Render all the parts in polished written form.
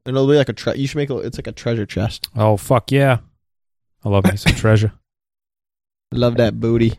And it'll be like you should make it's like a treasure chest. Oh, fuck yeah. I love me some treasure. Love that booty.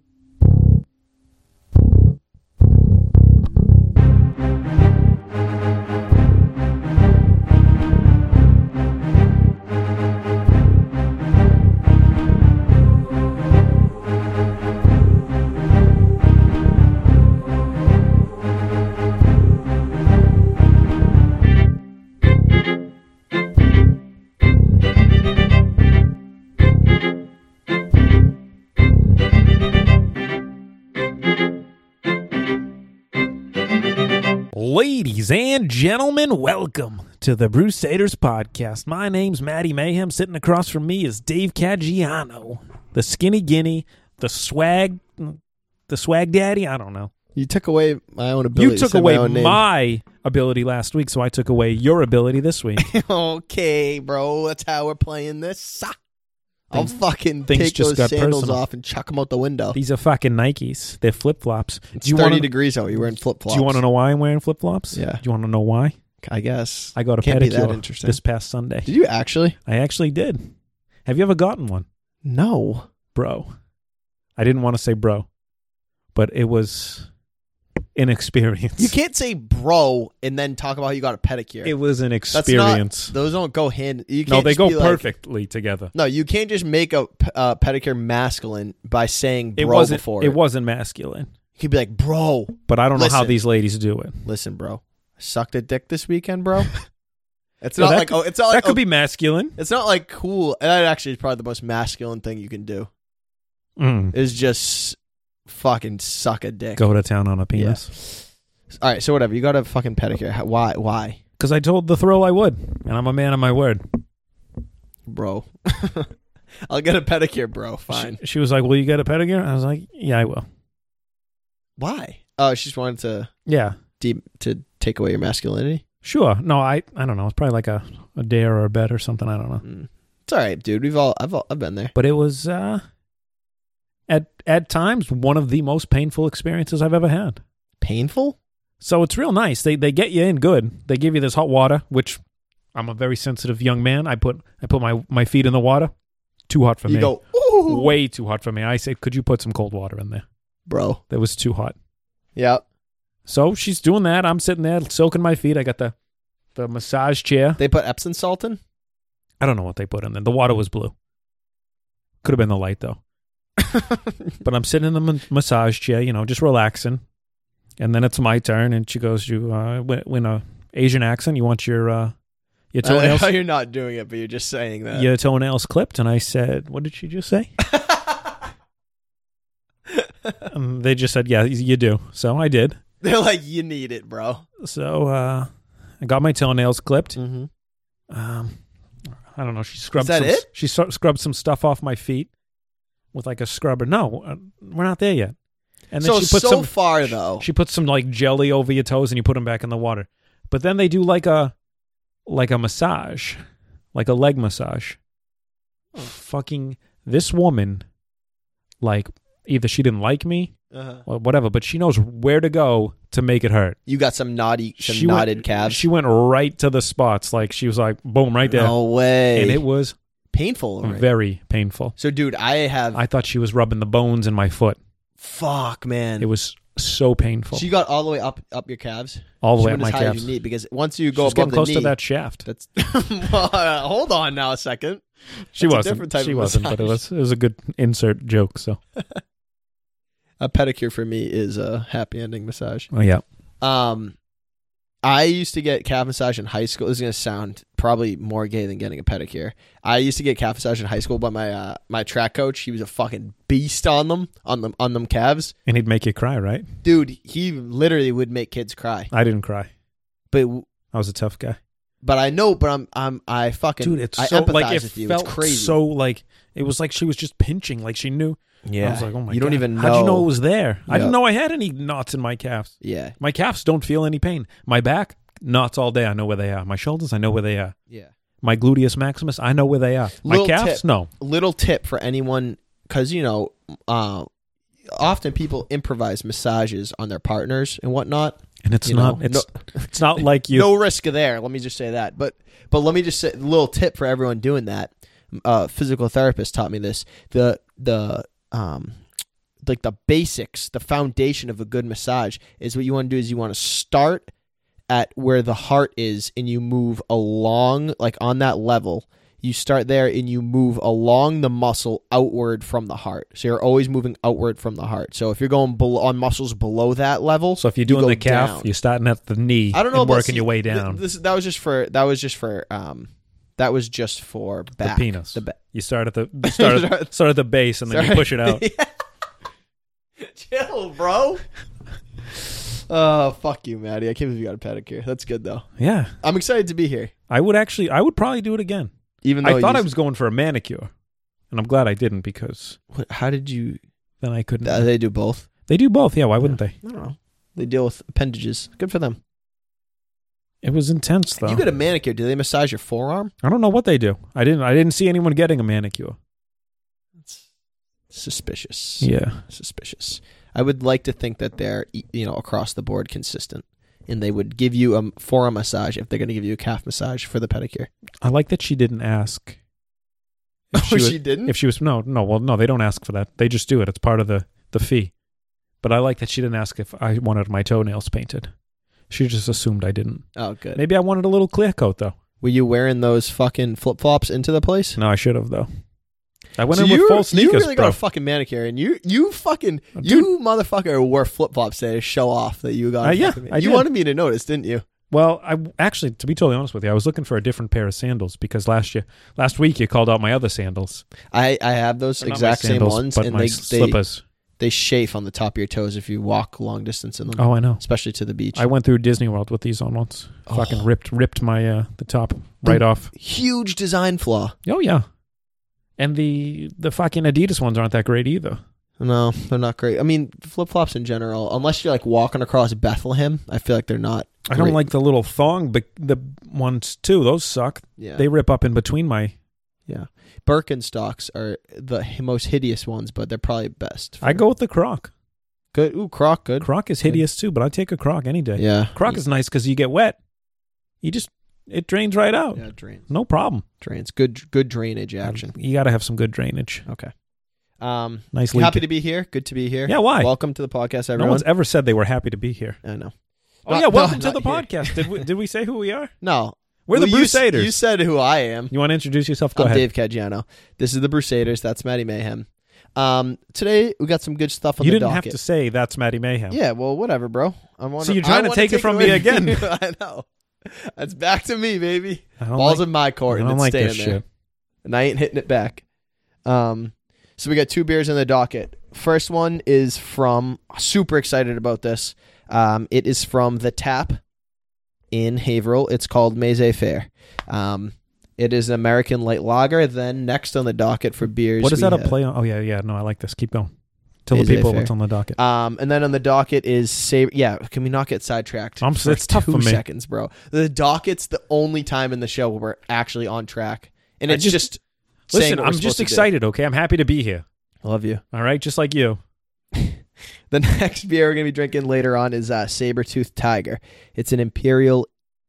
Ladies and gentlemen, welcome to the Brusaders Podcast. My name's Matty Mayhem. Sitting across from me is Dave Caggiano, the skinny guinea, the swag daddy. I don't know. You took away my own ability. You took away my ability last week, so I took away your ability this week. Okay, bro. That's how we're playing this. I'll fucking things take just those got sandals personal. off and chuck them out the window. These are fucking Nikes. They're flip-flops. It's 30 degrees out. You're wearing flip-flops. Do you want to know why I'm wearing flip-flops? Yeah. Do you want to know why? I guess. I got a Can't be that pedicure interesting. this past Sunday. Did you actually? I actually did. Have you ever gotten one? No. Bro. I didn't want to say bro, but it was an experience. You can't say bro and then talk about how you got a pedicure. It was an experience. Those don't go hand. You can't No, they just go be like- perfectly together. No, you can't just make a pedicure masculine by saying bro It wasn't. before. It wasn't masculine, You could be like, bro. but I don't know how Listen. these ladies do it. Listen, bro. I sucked a dick this weekend, bro. It's Yeah, not that like could- it's not like That could be masculine. It's not like cool. And that actually is probably the most masculine thing you can do. Is just fucking suck a dick. Go to town on a penis. All right, so whatever. You got a fucking pedicure. Why? Why, Because I told the thrill I would, and I'm a man of my word. bro? I'll get a pedicure, bro. Fine. She was like, "Will you get a pedicure?" I was like, "Yeah, I will." Why? Oh, she just wanted to Yeah, to take away your masculinity. sure. No, I don't know. It's probably like a dare or a bet or something. I don't know. It's all right, dude. I've been there. But it was at times one of the most painful experiences I've ever had. Painful? So it's real nice. They get you in good. They give you this hot water, which I'm a very sensitive young man. I put my feet in the water. Too hot for me. You go, ooh, Way too hot for me. I say, could you put some cold water in there? bro. That was too hot. Yeah. So she's doing that. I'm sitting there soaking my feet. I got the massage chair. They put Epsom salt in. I don't know what they put in there. The water was blue. Could have been the light though. But I'm sitting in the massage chair, just relaxing. And then it's my turn, and she goes, "You in a Asian accent, you want your toenails? You're not doing it, but you're just saying that. Your toenails clipped?" And I said, "What did she just say?" They just said, "Yeah, you do." So I did. They're like, you need it, bro. So I got my toenails clipped. Mm-hmm. I don't know. She scrubbed. Is that it? She scrubbed some stuff off my feet with like a scrubber. No, we're not there yet. And then So she put some far though. She puts some like jelly over your toes and you put them back in the water. But then they do like a massage, like a leg massage. Fucking this woman, like either she didn't like me or whatever, but she knows where to go to make it hurt. You got some knotted calves. She went right to the spots. Like she was like, boom, right there. No way. And it was painful. Right? very painful. So, dude, I thought she was rubbing the bones in my foot. Fuck, man. It was so painful. She got all the way up your calves. All the She way up went my as high as calves. you need, because once you She go was above getting the close knee, to that shaft. that's hold on now a second. She That's a wasn't. different type She of wasn't. But it massage. was a good insert joke. So A pedicure for me is a happy ending massage. oh yeah. I used to get calf massage in high school. This is going to sound probably more gay than getting a pedicure. I used to get calf massage in high school by my track coach. He was a fucking beast on them calves. And he'd make you cry, right? Dude, he literally would make kids cry. I didn't cry. But I was a tough guy. I know, but I fucking Dude, it's I so empathize like it with you. felt It's crazy. so like it was like she was just pinching, like she knew. Yeah. I was like, oh my you god, don't even know. How'd you know it was there? I didn't Yep. know I had any knots in my calves. Yeah. My calves don't feel any pain. My back, knots all day. I know where they are. My shoulders, I know where they are. Yeah. My gluteus maximus, I know where they are. My Little calves, tip. no. Little tip for anyone, because often people improvise massages on their partners and whatnot. And it's You not. know, It's not like you. no risk there. Let me just say that. But let me just say a little tip for everyone doing that. Physical therapist taught me this. Like the basics, the foundation of a good massage is what you want to do is you want to start at where the heart is and you move along, like on that level. You start there and you move along the muscle outward from the heart. So you're always moving outward from the heart. So if you're going on muscles below that level, So if you're doing go the calf, down. you're starting at the knee. I don't know and about working your way down. That was just for back. The penis. The You start at the base and then you push it out. Yeah. Chill, bro. Oh, fuck you, Maddie. I can't believe you got a pedicure. That's good though. Yeah, I'm excited to be here. I would probably do it again. Even though I thought I was going for a manicure, and I'm glad I didn't because How did you? then I couldn't. They do both. They do both. Yeah, why wouldn't they? I don't know. They deal with appendages. Good for them. It was intense though. You get a manicure. Do they massage your forearm? I don't know what they do. I didn't see anyone getting a manicure. It's suspicious. Yeah. Suspicious. I would like to think that they're, across the board consistent, and they would give you a forearm massage if they're going to give you a calf massage for the pedicure. I like that she didn't ask. She didn't? If she was no, they don't ask for that. They just do it. It's part of the fee. But I like that she didn't ask if I wanted my toenails painted. She just assumed I didn't. Oh, good. Maybe I wanted a little clear coat though. Were you wearing those fucking flip flops into the place? No, I should have though. I went So in with full sneakers, You really bro. got a fucking manicure, and you motherfucker wore flip flops there to show off that you got. Yeah, I you did. wanted me to notice, didn't you? Well, I actually, to be totally honest with you, I was looking for a different pair of sandals because last week you called out my other sandals. I have those Or not exact my sandals, same ones, but and my they slippers. they chafe on the top of your toes if you walk long distance in them. Oh, I know. Especially to the beach. I went through Disney World with these on once. Fucking ripped my the top right off. Huge design flaw. Oh yeah. And the fucking Adidas ones aren't that great either. No, they're not great. I mean, flip flops in general, unless you're like walking across Bethlehem, I feel like they're not. I don't great. like the little thong, but the ones too. Those suck. Yeah, They rip up in between my. yeah. Birkenstocks are the most hideous ones, but they're probably best. I go with the Croc. Good. Ooh, Croc, good. Croc is hideous too, but I take a Croc any day. Yeah. Croc is nice because you get wet. It drains right out. Yeah, drains. No problem. Drains. Good drainage action. You got to have some good drainage. Okay. Nice. Happy to be here. Good to be here. Yeah, why? Welcome to the podcast, No everyone. one's ever said they were happy to be here. I know. Oh, Not- welcome no, to the not podcast. Did we say who we are? No. We're the Well, Brusaders. You said who I am. You want to introduce yourself? Go I'm ahead. Dave Caggiano. This is the Brusaders. That's Maddie Mayhem. Today we got some good stuff on You the didn't docket. have to say that's Maddie Mayhem. Yeah, well, whatever, bro. So you're trying to take it from me again. I know. That's back to me, baby. I don't Ball's like, in my court, I and don't it's like staying this there. shit. And I ain't hitting it back. So we got 2 beers in the docket. First one is from, super excited about this. It is from The Tap in Haverhill. It's called Maize Fair. It is an American light lager. Then next on the docket for beers. What is we that a have- play on? Oh, yeah. No, I like this. Keep going. Tell the Maize people Fair. what's on the docket. And then on the docket is Saber. Yeah, can we not get sidetracked? For It's tough 2 for me. seconds, bro. The docket's the only time in the show where we're actually on track, and I it's just- just saying Listen, what we're I'm supposed just to do. excited, okay? I'm happy to be here. I love you. All right? Just like you. The next beer we're gonna be drinking later on is Sabertooth Tiger. It's an Imperial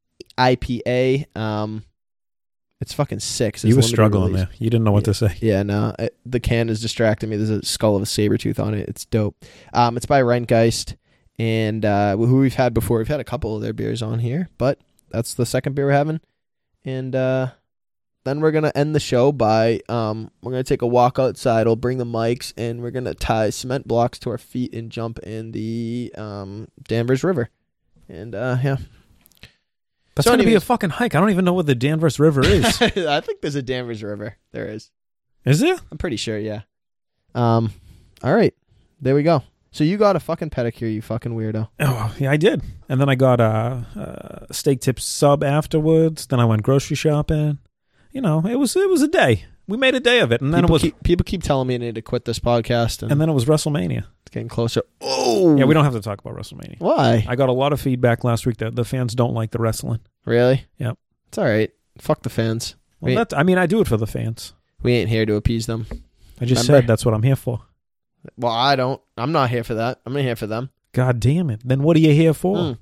IPA. It's fucking sick. You were struggling there. You didn't know what to say. Yeah, no. The can is distracting me. There's a skull of a sabertooth on it. It's dope. It's by Rentgeist, and who we've had before. We've had a couple of their beers on here, but that's the second beer we're having. And then we're going to end the show by we're going to take a walk outside. We'll bring the mics, and we're going to tie cement blocks to our feet and jump in the Danvers River. And, yeah. That's So going to be a anyways- fucking hike. I don't even know where the Danvers River is. I think there's a Danvers River. There is. Is there? I'm pretty sure, yeah. All right. There we go. So you got a fucking pedicure, you fucking weirdo. Oh, yeah, I did. And then I got a steak tip sub afterwards. Then I went grocery shopping. You know, it was a day. We made a day of it. And then People keep telling me I need to quit this podcast, and then it was WrestleMania. it's getting closer. Oh! Yeah, we don't have to talk about WrestleMania. Why? I got a lot of feedback last week that the fans don't like the wrestling. Really? Yep. It's all right. Fuck the fans. Well, I do it for the fans. We ain't here to appease them. I just Remember? said that's what I'm here for. Well, I don't. I'm not here for that. I'm not here for them. God damn it. Then what are you here for?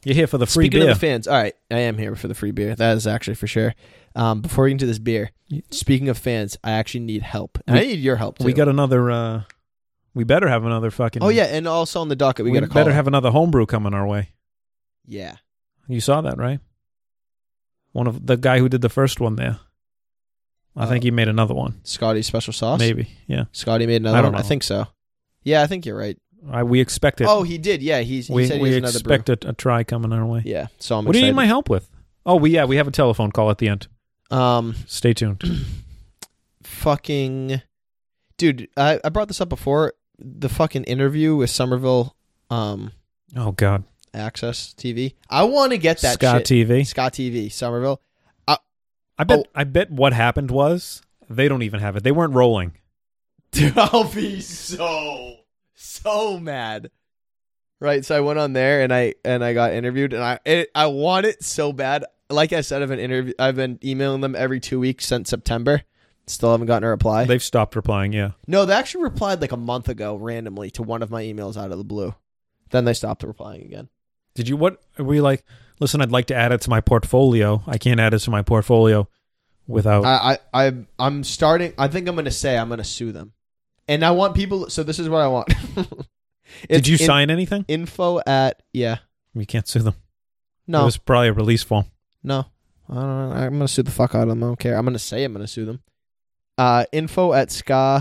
You're here for the free Speaking beer. of the fans, all right, I am here for the free beer. That is actually for sure. Before we get into this beer, speaking of fans, I actually need help. And I need your help too. We got another. We better have another fucking. Oh yeah, and also on the docket, we got to call. Better have another homebrew coming our way. Yeah. You saw that, right? One of the guy who did the first one there. I think he made another one. Scotty's special sauce? Maybe, yeah. Scotty made another one? I think so. Yeah, I think you're right. We expect it. Oh, he did. Yeah, he said he has another brew. We expect a try coming our way. Yeah, so I'm What do you excited. need my help with? Oh, we have a telephone call at the end. Stay tuned. Fucking... Dude, I brought this up before. The fucking interview with Somerville oh, God. Access TV. I want to get that Scott shit. TV. Scott TV, Somerville. I bet what happened was they don't even have it. They weren't rolling. Dude, I'll be so mad. Right, so I went on there and I got interviewed and I want it so bad. Like I said, I've been emailing them every 2 weeks since September. Still haven't gotten a reply. They've stopped replying. Yeah. No, they actually replied like a month ago randomly to one of my emails out of the blue. Then they stopped replying again. Did you? What were we like? Listen, I'd like to add it to my portfolio. I can't add it to my portfolio without. I'm starting. I think I'm going to sue them, and I want people. So this is what I want. Did you sign anything? Info at yeah. You can't sue them. No, it was probably a release form. No, I don't know. I'm going to sue the fuck out of them. I don't care. I'm going to say I'm going to sue them. Info at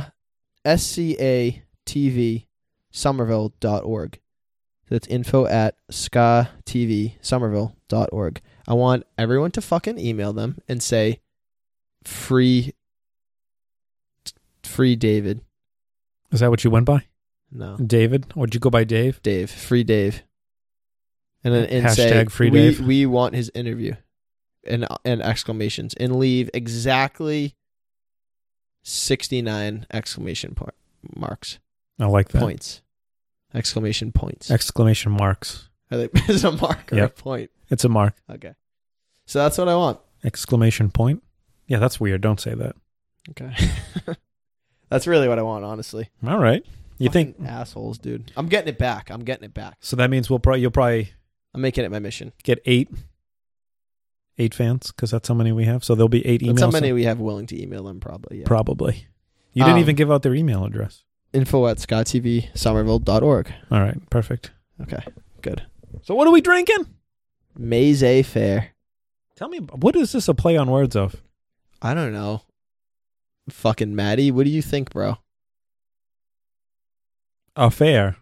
SCATV Somerville.org. That's info at SCATVSomerville.org. I want everyone to fucking email them and say free David. Is that what you went by? No. David? Or did you go by Dave? Dave. Free Dave. And then Hashtag say, free Dave. We want his interview. And exclamations. And leave exactly 69 exclamation marks. I like that. Points. Exclamation points. Exclamation marks. I think it's a mark or a point. It's a mark. Okay. So that's what I want. Exclamation point? Yeah, that's weird. Don't say that. Okay. That's really what I want, honestly. All right. You Fucking think assholes, dude. I'm getting it back. So that means you'll probably I'm making it my mission. get eight fans because that's how many we have. So there'll be 8 emails. That's how many we have willing to email them, probably. Yeah. Probably. You didn't even give out their email address. Info at ScottTVSomerville.org. All right. Perfect. Okay. Good. So what are we drinking? Maize Fair. Tell me, what is this a play on words of? I don't know. Fucking Maddie, what do you think, bro? Affair.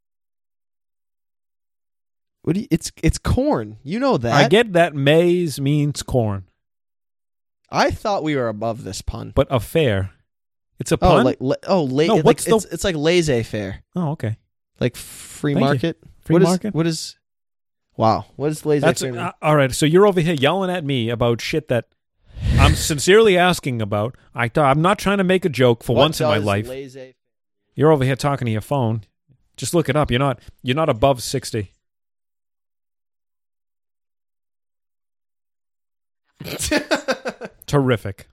What do you, it's corn. You know that. I get that maize means corn. I thought we were above this pun. But affair. It's a pun? It's like laissez-faire. Oh, okay. Like free Thank you. market. Free market? What is laissez-faire mean? All right, so you're over here yelling at me about shit that I'm sincerely asking about. I'm not trying to make a joke for once in my life. You're over here talking to your phone. Just look it up. You're not above 60. Terrific.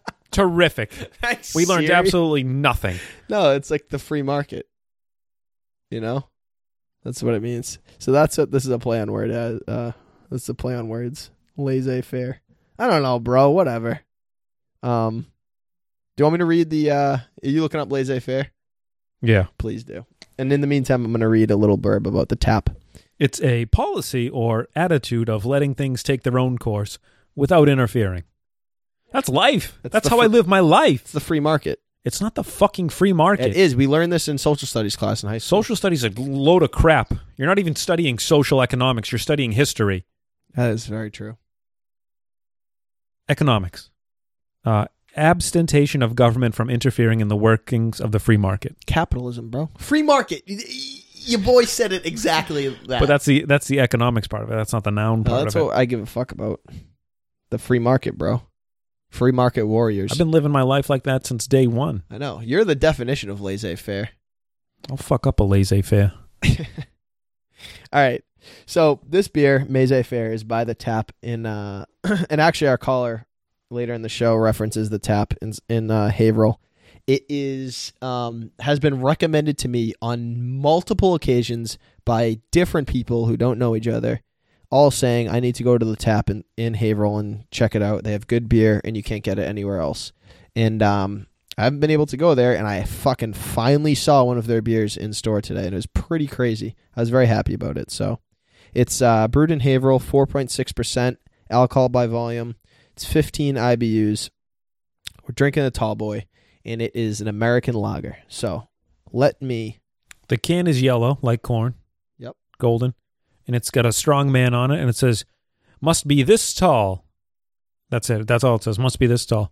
We learned absolutely nothing. No, it's like the free market. You know? That's what it means. So that's what this is a play on word. This is a play on words. Laissez-faire. I don't know, bro. Whatever. Do you want me to read the are you looking up laissez-faire? Yeah. Please do. And in the meantime, I'm going to read a little blurb about the tap. It's a policy or attitude of letting things take their own course without interfering. That's life. That's how I live my life. It's the free market. It's not the fucking free market. It is. We learned this in social studies class in high school. Social studies is a load of crap. You're not even studying social economics. You're studying history. That is very true. Economics. Abstention of government from interfering in the workings of the free market. Capitalism, bro. Free market. Your boy said it exactly that. But that's the economics part of it. That's not the noun part of it. That's what I give a fuck about. The free market, bro. Free market warriors. I've been living my life like that since day one. I know. You're the definition of laissez-faire. I'll fuck up a laissez-faire. All right. So this beer, Laissez-faire, is by the tap in and actually our caller later in the show references the tap in Haverhill. It is has been recommended to me on multiple occasions by different people who don't know each other. all saying I need to go to the tap in Haverhill and check it out. They have good beer, and you can't get it anywhere else. And I haven't been able to go there, and I fucking finally saw one of their beers in store today, and it was pretty crazy. I was very happy about it. So it's brewed in Haverhill, 4.6% alcohol by volume. It's 15 IBUs. We're drinking a tall boy, and it is an American lager. So let me... The can is yellow, like corn. Yep. Golden. And it's got a strong man on it, and it says, must be this tall. That's it. That's all it says. Must be this tall.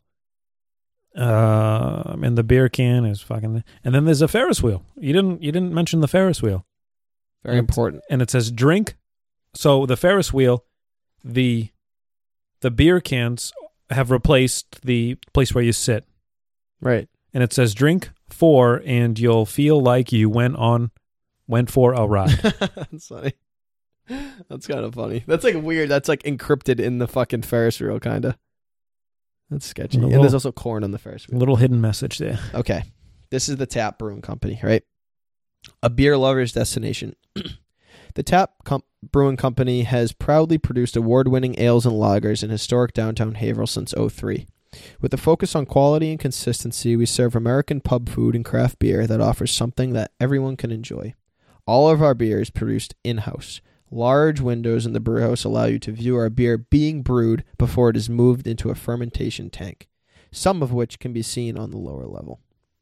And the beer can is fucking... And then there's a Ferris wheel. You didn't mention the Ferris wheel. Very important. And it says drink. So the Ferris wheel, the beer cans have replaced the place where you sit. Right. And it says drink 4 and you'll feel like you went for a ride. That's funny. That's kind of funny. That's like weird. That's like encrypted in the fucking Ferris wheel, kind of. That's sketchy. And there's also corn on the Ferris wheel. Little hidden message there. Okay. This is the Tap Brewing Company, right? A beer lover's destination. The Tap Brewing Company has proudly produced award-winning ales and lagers in historic downtown Haverhill since 2003. With a focus on quality and consistency, we serve American pub food and craft beer that offers something that everyone can enjoy. All of our beer is produced in-house. Large windows in the brewhouse allow you to view our beer being brewed before it is moved into a fermentation tank, some of which can be seen on the lower level.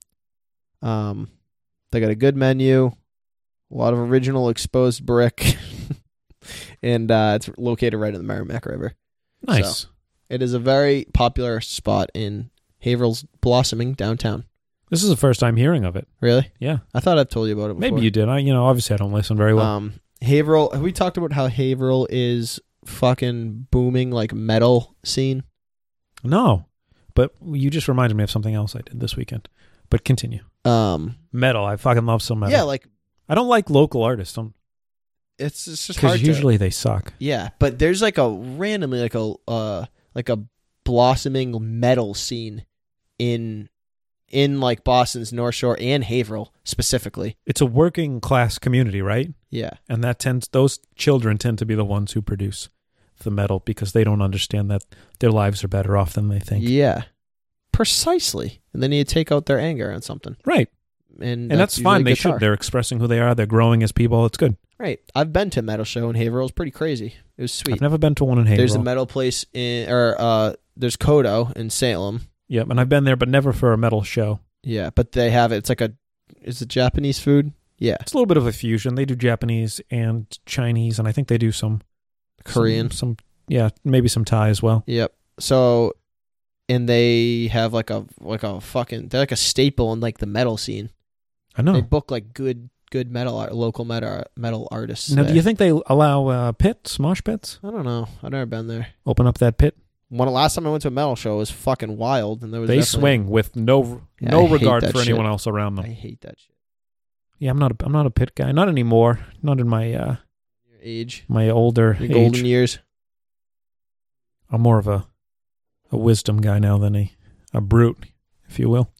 They got a good menu, a lot of original exposed brick, and it's located right in the Merrimack River. Nice. So, it is a very popular spot in Haverhill's blossoming downtown. This is the first time hearing of it. Really? Yeah. I thought I've told you about it before. Maybe you did. Obviously I don't listen very well. Haverhill, have we talked about how Haverhill is fucking booming, like, metal scene? No. But you just reminded me of something else I did this weekend. But continue. Metal. I fucking love some metal. Yeah, like... I don't like local artists. It's just hard because usually they suck. Yeah, but there's like a randomly like a blossoming metal scene in like Boston's North Shore and Haverhill specifically. It's a working class community, right? Yeah. And those children tend to be the ones who produce the metal because they don't understand that their lives are better off than they think. Yeah. Precisely. And then you take out their anger on something. Right. And that's fine. They should. They're expressing who they are. They're growing as people. It's good. Right. I've been to a metal show in Haverhill. It's pretty crazy. It was sweet. I've never been to one in Haverhill. There's a metal place there's Kodo in Salem. Yep, and I've been there, but never for a metal show. Yeah, but they have it. It's is it Japanese food? Yeah. It's a little bit of a fusion. They do Japanese and Chinese, and I think they do some Korean. Maybe some Thai as well. Yep. So, and they have like a fucking, they're like a staple in like the metal scene. I know. They book like good local metal artists. Now, do you think they allow mosh pits? I don't know. I've never been there. Open up that pit? Last time I went to a metal show, it was fucking wild, and they swing with no regard for anyone else around them. I hate that shit. Yeah, I'm not a pit guy. Not anymore. Not in my your age, my older your golden years. I'm more of a wisdom guy now than a brute, if you will.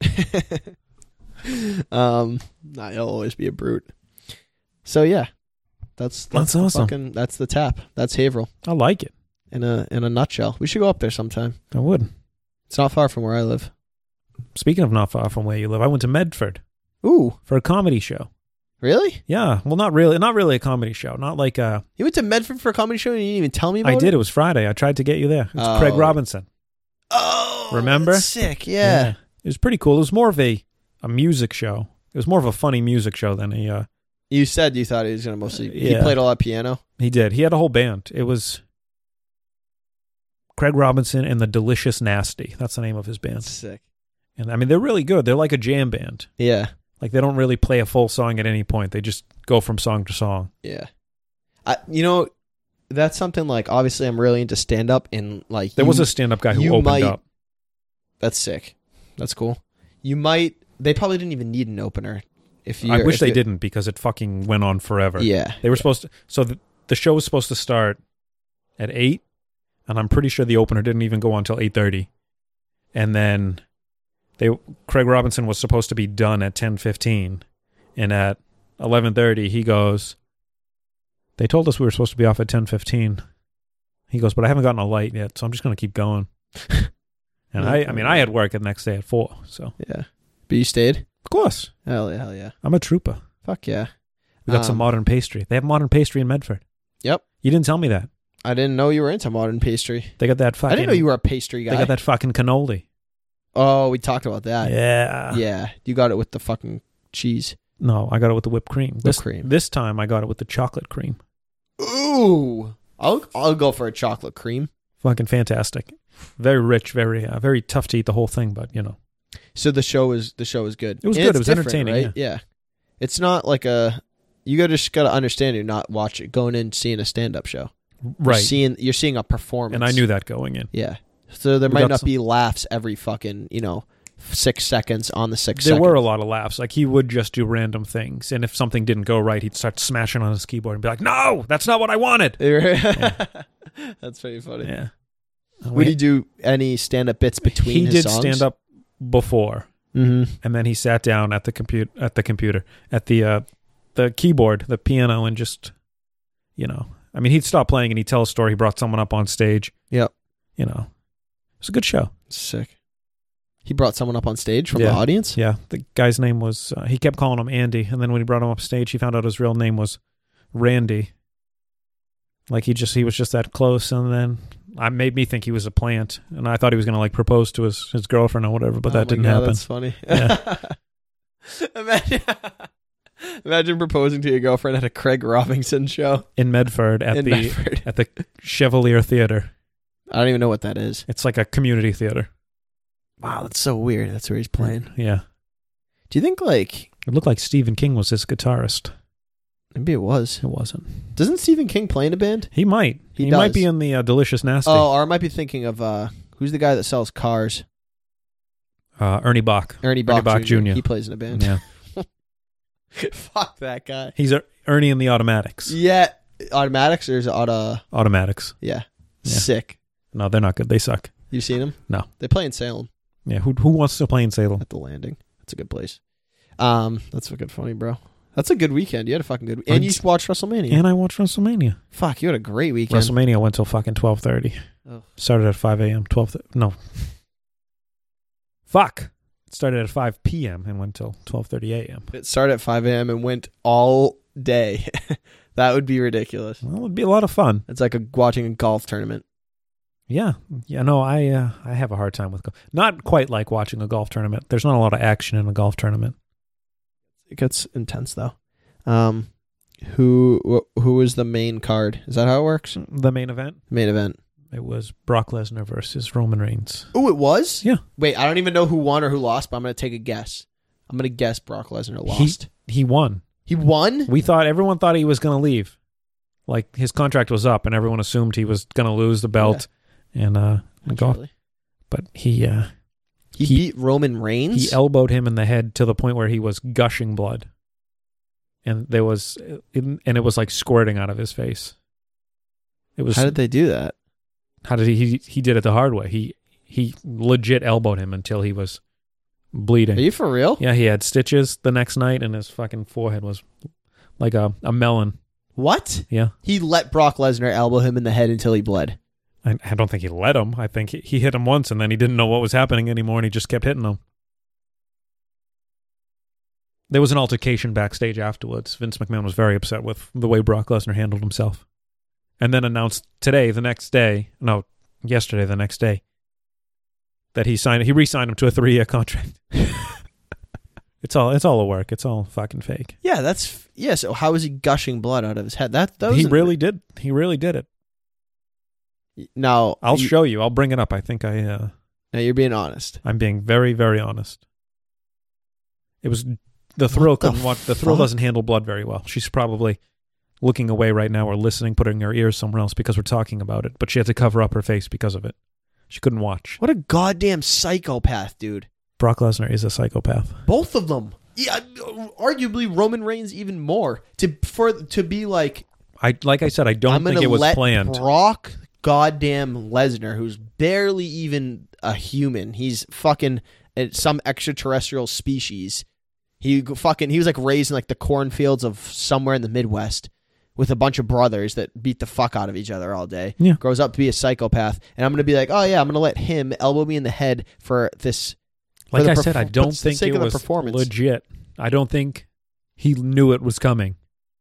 You'll always be a brute. So yeah, that's awesome. That's the Tap. That's Haverhill. I like it. In a nutshell. We should go up there sometime. I would. It's not far from where I live. Speaking of not far from where you live, I went to Medford. Ooh. For a comedy show. Really? Yeah. Well, not really a comedy show. Not like a... You went to Medford for a comedy show and you didn't even tell me about it? I did. It was Friday. I tried to get you there. It's Craig Robinson. Oh. Remember? That's sick. Yeah. It was pretty cool. It was more of a music show. It was more of a funny music show than a... You said you thought he was going to mostly... Yeah. He played a lot of piano? He did. He had a whole band. It was... Craig Robinson and the Delicious Nasty. That's the name of his band. That's sick. And I mean, they're really good. They're like a jam band. Yeah. Like they don't really play a full song at any point. They just go from song to song. Yeah. That's something like, obviously I'm really into stand-up and like... There was a stand-up guy who opened up. That's sick. That's cool. They probably didn't even need an opener. I wish they didn't because it fucking went on forever. Yeah. They were supposed to... So the show was supposed to start at 8. And I'm pretty sure the opener didn't even go on until 8:30. And then Craig Robinson was supposed to be done at 10:15. And at 11:30, he goes, They told us we were supposed to be off at 10:15. He goes, but I haven't gotten a light yet, so I'm just going to keep going. And I had work the next day at 4, so. Yeah. But you stayed? Of course. Hell yeah. I'm a trooper. Fuck yeah. We got some modern pastry. They have modern pastry in Medford. Yep. You didn't tell me that. I didn't know you were into modern pastry. They got that fucking... I didn't know you were a pastry guy. They got that fucking cannoli. Oh, we talked about that. Yeah. Yeah. You got it with the fucking cheese. No, I got it with the whipped cream. Cream. This time I got it with the chocolate cream. Ooh. I'll go for a chocolate cream. Fucking fantastic. Very rich, very tough to eat the whole thing, but you know. So the show was good. It was good. It was entertaining, right? Yeah. It's not like you just gotta understand you're not going in seeing a stand-up show. Right. You're seeing a performance. And I knew that going in. Yeah. So there might not be laughs every fucking, 6 seconds on the 6 seconds. There were a lot of laughs. Like, he would just do random things. And if something didn't go right, he'd start smashing on his keyboard and be like, no, that's not what I wanted. Yeah. That's pretty funny. Yeah. Would he do any stand-up bits between his songs? He did stand-up before. Mm-hmm. And then he sat down at the keyboard, the piano, and just, he'd stop playing and he'd tell a story. He brought someone up on stage. Yep. It was a good show. Sick. He brought someone up on stage from the audience? Yeah. The guy's name was, he kept calling him Andy. And then when he brought him up stage, he found out his real name was Randy. Like, he was just that close. And then I made me think he was a plant. And I thought he was going to, propose to his girlfriend or whatever, but that didn't happen. That's funny. Yeah. Imagine proposing to your girlfriend at a Craig Robinson show. In Medford at the Chevalier Theater. I don't even know what that is. It's like a community theater. Wow, that's so weird. That's where he's playing. Yeah. Do you think it looked like Stephen King was his guitarist? Maybe it was. It wasn't. Doesn't Stephen King play in a band? He might. He might be in the Delicious Nasty. Oh, or I might be thinking of who's the guy that sells cars? Ernie Bach. Ernie Bach Jr. He plays in a band. Yeah. Fuck that guy. He's Ernie in the Automatics. Yeah. Automatics or is it Automatics. Yeah. Sick. No, they're not good. They suck. You seen them? No. They play in Salem. Yeah. Who wants to play in Salem? At the Landing. That's a good place. That's fucking funny, bro. That's a good weekend. You had a fucking good weekend. And you watched WrestleMania. And I watched WrestleMania. Fuck, you had a great weekend. WrestleMania went till fucking 12:30. Oh. Started at 5 a.m. 12. No. Fuck. It started at 5 p.m. and went till 12:30 a.m. It started at 5 a.m. and went all day. That would be ridiculous. Well, it would be a lot of fun. It's like watching a golf tournament. Yeah. Yeah, no, I have a hard time with golf. Not quite like watching a golf tournament. There's not a lot of action in a golf tournament. It gets intense, though. Who was the main card? Is that how it works? The main event? Main event. It was Brock Lesnar versus Roman Reigns. Oh, it was? Yeah. Wait, I don't even know who won or who lost, but I'm going to take a guess. I'm going to guess Brock Lesnar lost. He won. He won? Everyone thought he was going to leave. Like, his contract was up, and everyone assumed he was going to lose the belt. Yeah. And golf. But he beat Roman Reigns? He elbowed him in the head to the point where he was gushing blood. And it was like squirting out of his face. It was. How did they do that? How did he did it the hard way. He legit elbowed him until he was bleeding. Are you for real? Yeah, he had stitches the next night and his fucking forehead was like a melon. What? Yeah. He let Brock Lesnar elbow him in the head until he bled. I don't think he let him. I think he hit him once and then he didn't know what was happening anymore and he just kept hitting him. There was an altercation backstage afterwards. Vince McMahon was very upset with the way Brock Lesnar handled himself. And then announced yesterday, the next day, that he re-signed him to a 3-year contract. It's all a work. It's all fucking fake. Yeah, so how is he gushing blood out of his head? He really did. He really did it. Now I'll show you. I'll bring it up. I think Now you're being honest. I'm being very, very honest. It was the Thrill couldn't watch. The Thrill doesn't handle blood very well. She's probably looking away right now or listening, putting her ears somewhere else because we're talking about it. But she had to cover up her face because of it. She couldn't watch. What a goddamn psychopath, dude. Brock Lesnar is a psychopath. Both of them. Yeah, arguably Roman Reigns even more. To be like I said, I don't think it was planned. Brock goddamn Lesnar, who's barely even a human. He's fucking some extraterrestrial species. He was like raised in like the cornfields of somewhere in the Midwest with a bunch of brothers that beat the fuck out of each other all day. Yeah. Grows up to be a psychopath, and I'm going to be like, oh yeah, I'm going to let him elbow me in the head for this. Like for I the said, I for don't the think sake it of the was performance. legit. I don't think he knew it was coming.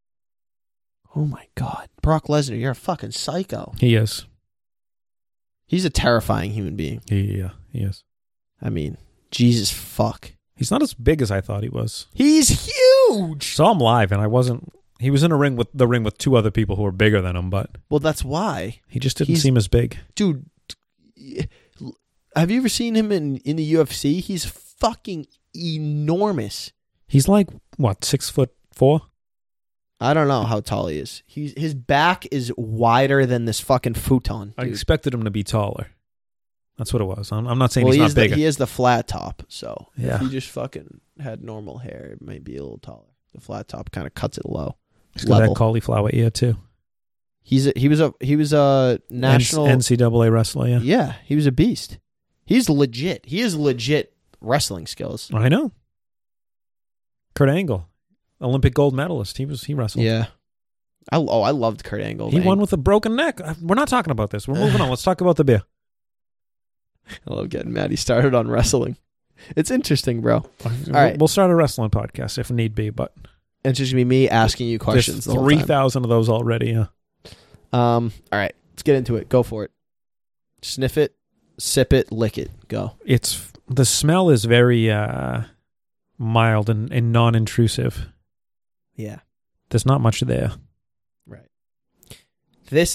Oh my God, Brock Lesnar, you're a fucking psycho. He is. He's a terrifying human being. He is. I mean, Jesus fuck. He's not as big as I thought he was. He's huge. Saw him live, and I wasn't. He was in a ring with 2 other people who were bigger than him, but Well, that's why, he just didn't seem as big. dude. Have you ever seen him in the UFC? He's fucking enormous. He's like what, 6'4"? I don't know how tall he is. His back is wider than this fucking futon. I Dude. expected him to be taller. That's what it was. I'm not saying Well, he's not bigger. he has the flat top, so Yeah. if he just fucking had normal hair, it might be a little taller. The flat top kind of cuts it low. He's got level. that cauliflower ear too. He was a national NCAA wrestler. Yeah, Yeah, he was a beast. He's legit. He has legit wrestling skills. I know. Kurt Angle, Olympic gold medalist. He wrestled. Yeah. I loved Kurt Angle. He won with a broken neck. We're not talking about this. We're moving on. Let's talk about the beer. I love getting Maddie started on wrestling. It's interesting, bro. All right. We'll start a wrestling podcast if need be, but It's just gonna be me asking you questions. there's The whole time. 3,000 of those already. Yeah. All right, let's get into it. Go for it. Sniff it, sip it, lick it. Go. The smell is very mild and non-intrusive. Yeah. There's not much there. Right. This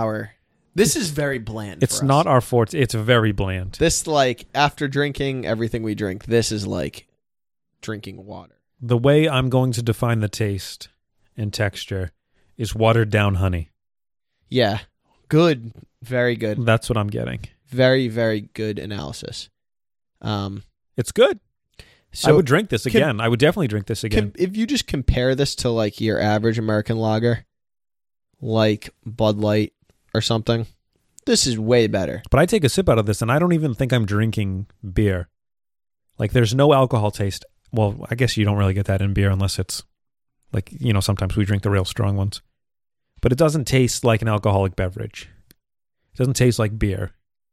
is very bland. It's for us. not our forte. It's very bland. This, like, after drinking everything we drink, this is like drinking water. The way I'm going to define the taste and texture is watered down honey. Yeah. Good. Very good. That's what I'm getting. Very, very good analysis. It's good. So I would drink this again. I would definitely drink this again. if you just compare this to like your average American lager, like Bud Light or something, this is way better. But I take a sip out of this, and I don't even think I'm drinking beer. Like, there's no alcohol taste. Well, I guess you don't really get that in beer unless it's, like, sometimes we drink the real strong ones. But it doesn't taste like an alcoholic beverage. It doesn't taste like beer.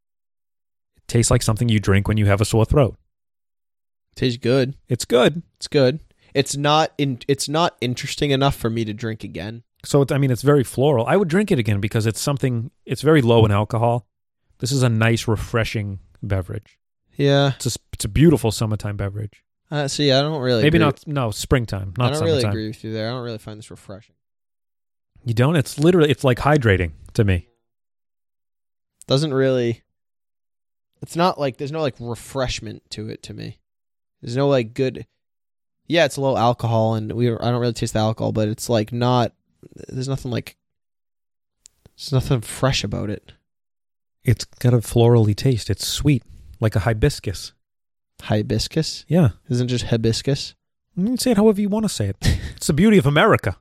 It tastes like something you drink when you have a sore throat. Tastes good. It's good. It's good. It's not interesting enough for me to drink again. So, it's very floral. I would drink it again because it's very low in alcohol. This is a nice, refreshing beverage. Yeah. It's a beautiful summertime beverage. See, I don't really Maybe agree. no, springtime, not I don't summertime. really agree with you there. I don't really find this refreshing. You don't? It's like hydrating to me. Doesn't really. It's not like there's no like refreshment to it to me. There's no like good. Yeah, it's low alcohol, and I don't really taste the alcohol, but it's like not. There's nothing like. There's nothing fresh about it. It's got a florally taste. It's sweet, like a hibiscus. Hibiscus? Yeah. Isn't it just hibiscus? You can say it however you want to say it. It's the beauty of America.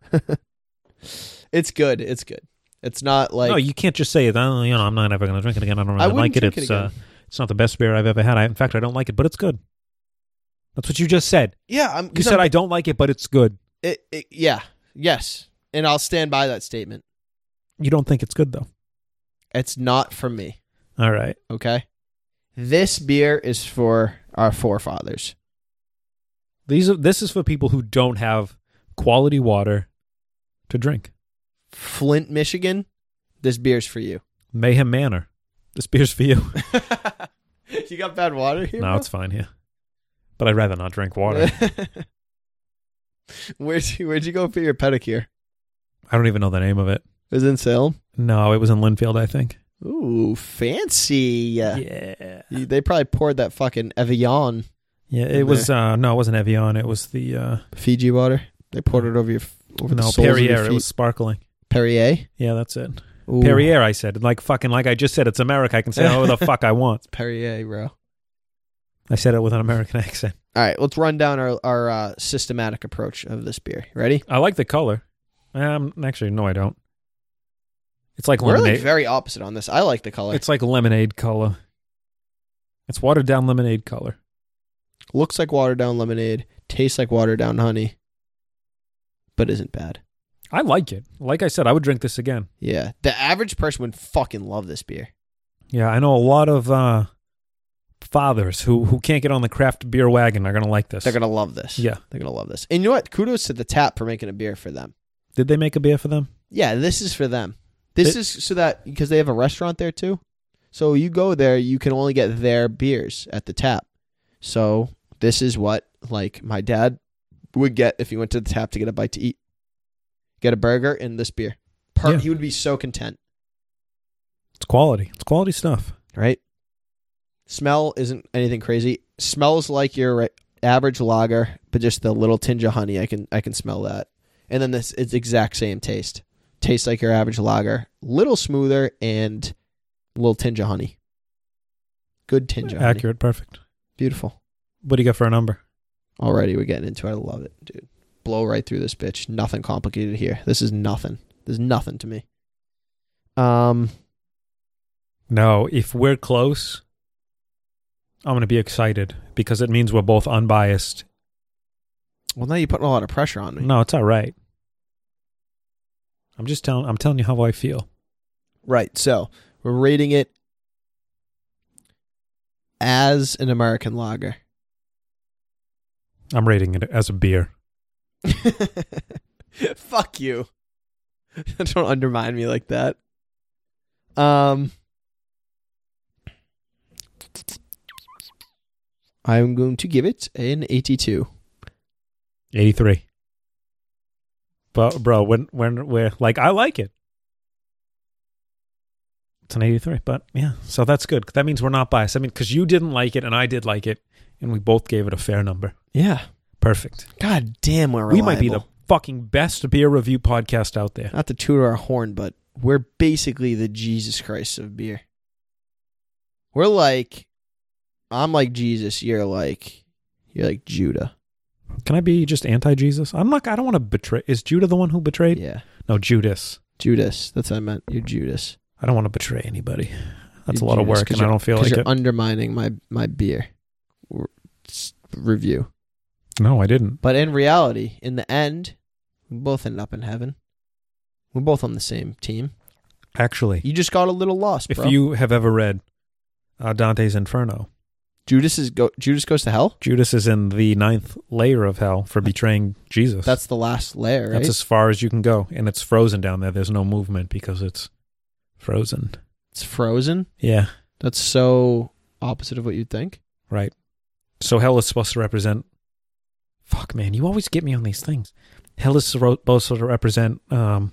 It's good. It's good. It's not like. No, you can't just say it. I'm not ever going to drink it again. I don't really like it. drink it again. It's not the best beer I've ever had. In fact, I don't like it, but it's good. That's what you just said. Yeah, You said I don't like it, but it's good. Yeah. Yes, and I'll stand by that statement. You don't think it's good, though. It's not for me. All right. Okay. This beer is for our forefathers. This is for people who don't have quality water to drink. Flint, Michigan. This beer's for you. Mayhem Manor. This beer's for you. You got bad water here? No, bro? it's fine here. But I'd rather not drink water. Where'd you go for your pedicure? I don't even know the name of it. It was in Salem? No, it was in Linfield, I think. Ooh, fancy. Yeah. They probably poured that fucking Evian. Yeah, it was, no, it wasn't Evian. It was the, Fiji water. They poured it over the soles of your Perrier. It feet. was sparkling. Perrier? Yeah, that's it. Ooh. Perrier, I said. Like I just said, it's America. I can say whatever the fuck I want. Perrier, bro. I said it with an American accent. All right, let's run down our systematic approach of this beer. Ready? I like the color. Actually, no, I don't. It's like We're lemonade. like very opposite on this. I like the color. It's like lemonade color. It's watered down lemonade color. Looks like watered down lemonade. Tastes like watered down honey. But isn't bad. I like it. Like I said, I would drink this again. Yeah. The average person would fucking love this beer. Yeah, I know a lot of fathers who can't get on the craft beer wagon are going to like this. They're going to love this. Yeah. They're going to love this. And you know what? Kudos to the Tap for making a beer for them. Did they make a beer for them? Yeah, this is for them. This is so that, because they have a restaurant there too. So you go there, you can only get their beers at the Tap. So this is what, like, my dad would get if he went to the Tap to get a bite to eat. Get a burger and this beer. Yeah. He would be so content. It's quality. It's quality stuff. Right? Smell isn't anything crazy. Smells like your average lager, but just the little tinge of honey. I can smell that. And then it's exact same taste. Tastes like your average lager. Little smoother and a little tinge of honey. Good tinge of honey. Accurate. Perfect. Beautiful. What do you got for a number? Already we're getting into it. I love it, dude. Blow right through this bitch. Nothing complicated here. This is nothing. There's nothing to me. No, if we're close, I'm going to be excited because it means we're both unbiased. Well, now you're putting a lot of pressure on me. No, it's all right. I'm telling you how I feel. Right. So we're rating it as an American lager. I'm rating it as a beer. Fuck you. Don't undermine me like that. I'm going to give it an 82. 83. But bro, when we're like, I like it. It's an 83, but yeah, so that's good. That means we're not biased. I mean, because you didn't like it and I did like it, and we both gave it a fair number. Yeah. Perfect. God damn, we're reliable. We might be the fucking best beer review podcast out there. Not to toot our horn, but we're basically the Jesus Christ of beer. We're like, I'm like Jesus. You're like Judah. Can I be just anti-Jesus? I don't want to betray. Is Judah the one who betrayed? Yeah. No, Judas. Judas. That's what I meant. You're Judas. I don't want to betray anybody. That's You're a lot Judas, of work, and I don't feel like you're it. undermining my beer review. No, I didn't. But in reality, in the end, we both end up in heaven. We're both on the same team. Actually, You just got a little lost, bro. if you have ever read Dante's Inferno, Judas goes to hell? Judas is in the 9th layer of hell for betraying Jesus. That's the last layer, right? That's as far as you can go, and it's frozen down there. There's no movement because it's frozen. It's frozen? Yeah, That's so opposite of what you'd think. right. So hell is supposed to represent... Fuck, man, you always get me on these things. Hell is supposed to represent a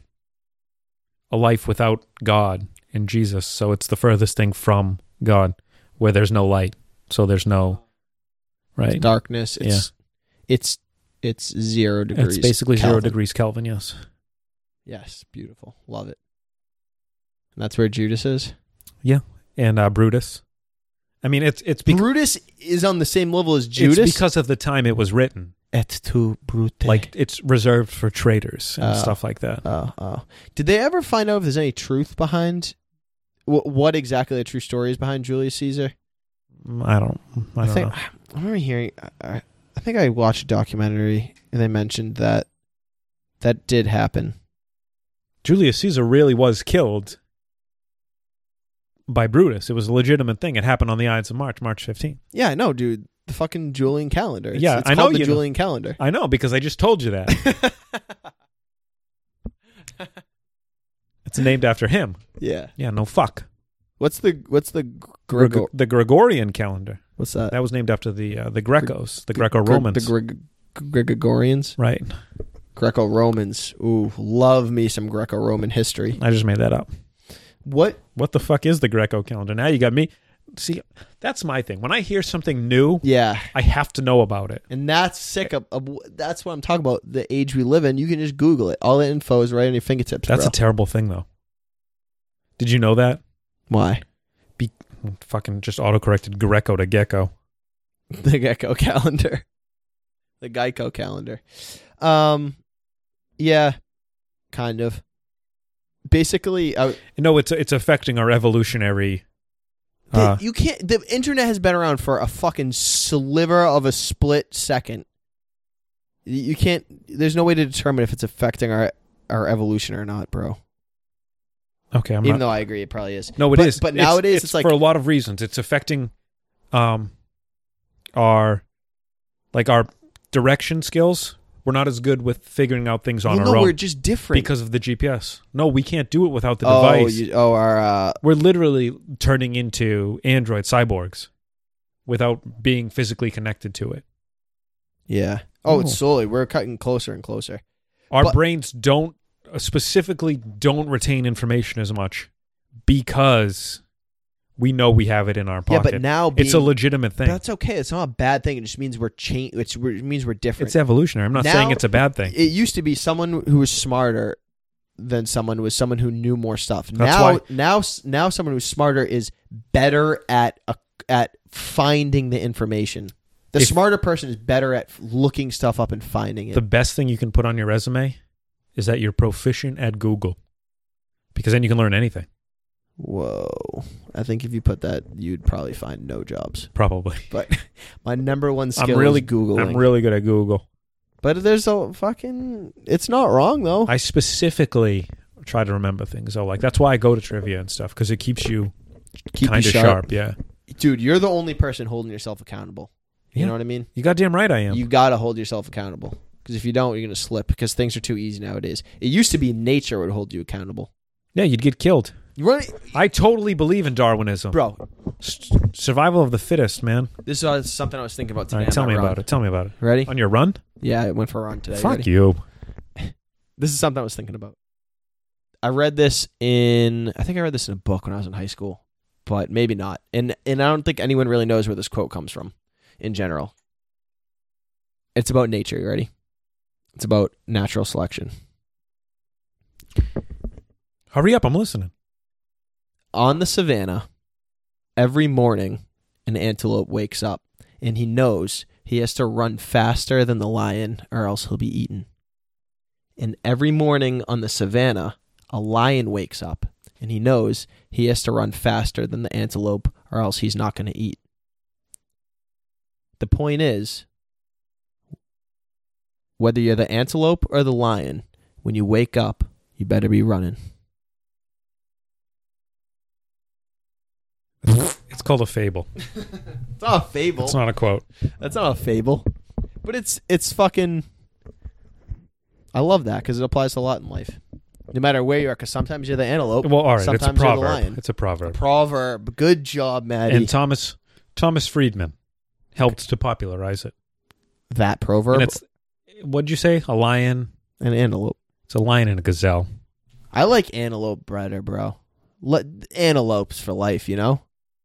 life without God and Jesus. So it's the furthest thing from God, where there's no light. So there's no... Right? It's darkness. It's 0 degrees. It's basically Kelvin. 0 degrees Kelvin, yes. Yes, beautiful. Love it. And that's where Judas is? Yeah, and Brutus. I mean, it's Brutus is on the same level as Judas? It's because of the time it was written. Et tu, Brute. Like, it's reserved for traitors and stuff like that. Oh. Did they ever find out if there's any truth behind what exactly the true story is behind Julius Caesar? I don't know. I remember hearing, I think I watched a documentary and they mentioned that did happen. Julius Caesar really was killed by Brutus. It was a legitimate thing. It happened on the Ides of March 15th. Yeah, I know, dude. The fucking Julian calendar. It's I know called the you Julian calendar. I know, because I just told you that. It's named after him. Yeah. Yeah, no fuck. What's the The Gregorian calendar. What's that? That was named after the Grecos, the Greco-Romans. The Gregorians? Right. Greco-Romans. Ooh, love me some Greco-Roman history. I just made that up. What the fuck is the Greco calendar? Now you got me. See, that's my thing. When I hear something new, Yeah. I have to know about it. And that's sick of that's what I'm talking about. The age we live in, you can just Google it. All the info is right on your fingertips, That's bro. a terrible thing, though. Did you know that? Why? Fucking just autocorrected Greco to Gecko. The Gecko calendar. The Geico calendar. Yeah, kind of. Basically, No, it's affecting our evolutionary... you can't. The internet has been around for a fucking sliver of a split second. You can't. There's no way to determine if it's affecting our our evolution or not, bro. Okay, Even though I agree, it probably is. No, it is. But nowadays, it's like for a lot of reasons. It's affecting, our direction skills. We're not as good with figuring out things on our own. We're just different because of the GPS. No, we can't do it without the device. We're literally turning into android cyborgs without being physically connected to it. Yeah. It's slowly. We're cutting closer and closer. Our brains don't retain information as much because we know we have it in our pocket. Yeah, but now it's a legitimate thing. That's okay. It's not a bad thing. It just means we're it means we're different. It's evolutionary. I'm not saying it's a bad thing. It used to be someone who was smarter than someone was someone who knew more stuff. Now someone who's smarter is better at finding the information. The smarter person is better at looking stuff up and finding it. The best thing you can put on your resume is that you're proficient at Google, because then you can learn anything. Whoa. I think if you put that, you'd probably find no jobs. Probably. But my number one skill is Googling. I'm really good at Google. But there's a fucking... It's not wrong, though. I specifically try to remember things. So, like, that's why I go to trivia and stuff, because it keeps you kind of sharp. Yeah. Dude, you're the only person holding yourself accountable. You know what I mean? You goddamn right I am. You got to hold yourself accountable. Because if you don't, you're going to slip, because things are too easy nowadays. It used to be nature would hold you accountable. Yeah, you'd get killed. I totally believe in Darwinism. Bro. Survival of the fittest, man. This is something I was thinking about today. All right, tell me about it. Ready? On your run? Yeah, I went for a run today. Fuck you. This is something I was thinking about. I read this in a book when I was in high school, but maybe not. And I don't think anyone really knows where this quote comes from in general. It's about nature. You ready? It's about natural selection. Hurry up, I'm listening. On the savannah, every morning, an antelope wakes up, and he knows he has to run faster than the lion or else he'll be eaten. And every morning on the savannah, a lion wakes up, and he knows he has to run faster than the antelope or else he's not going to eat. The point is, whether you're the antelope or the lion, when you wake up, you better be running. It's called a fable. It's not a fable. It's not a quote. That's not a fable. But it's fucking... I love that because it applies to a lot in life. No matter where you are, because sometimes you're the antelope. Well, all right, sometimes it's a proverb. You're the lion. It's a proverb. Proverb. Good job, Maddie. And Thomas Friedman helped to popularize it. That proverb? And it's, what'd you say? A lion? An antelope. It's a lion and a gazelle. I like antelope better, bro. Antelopes for life, you know?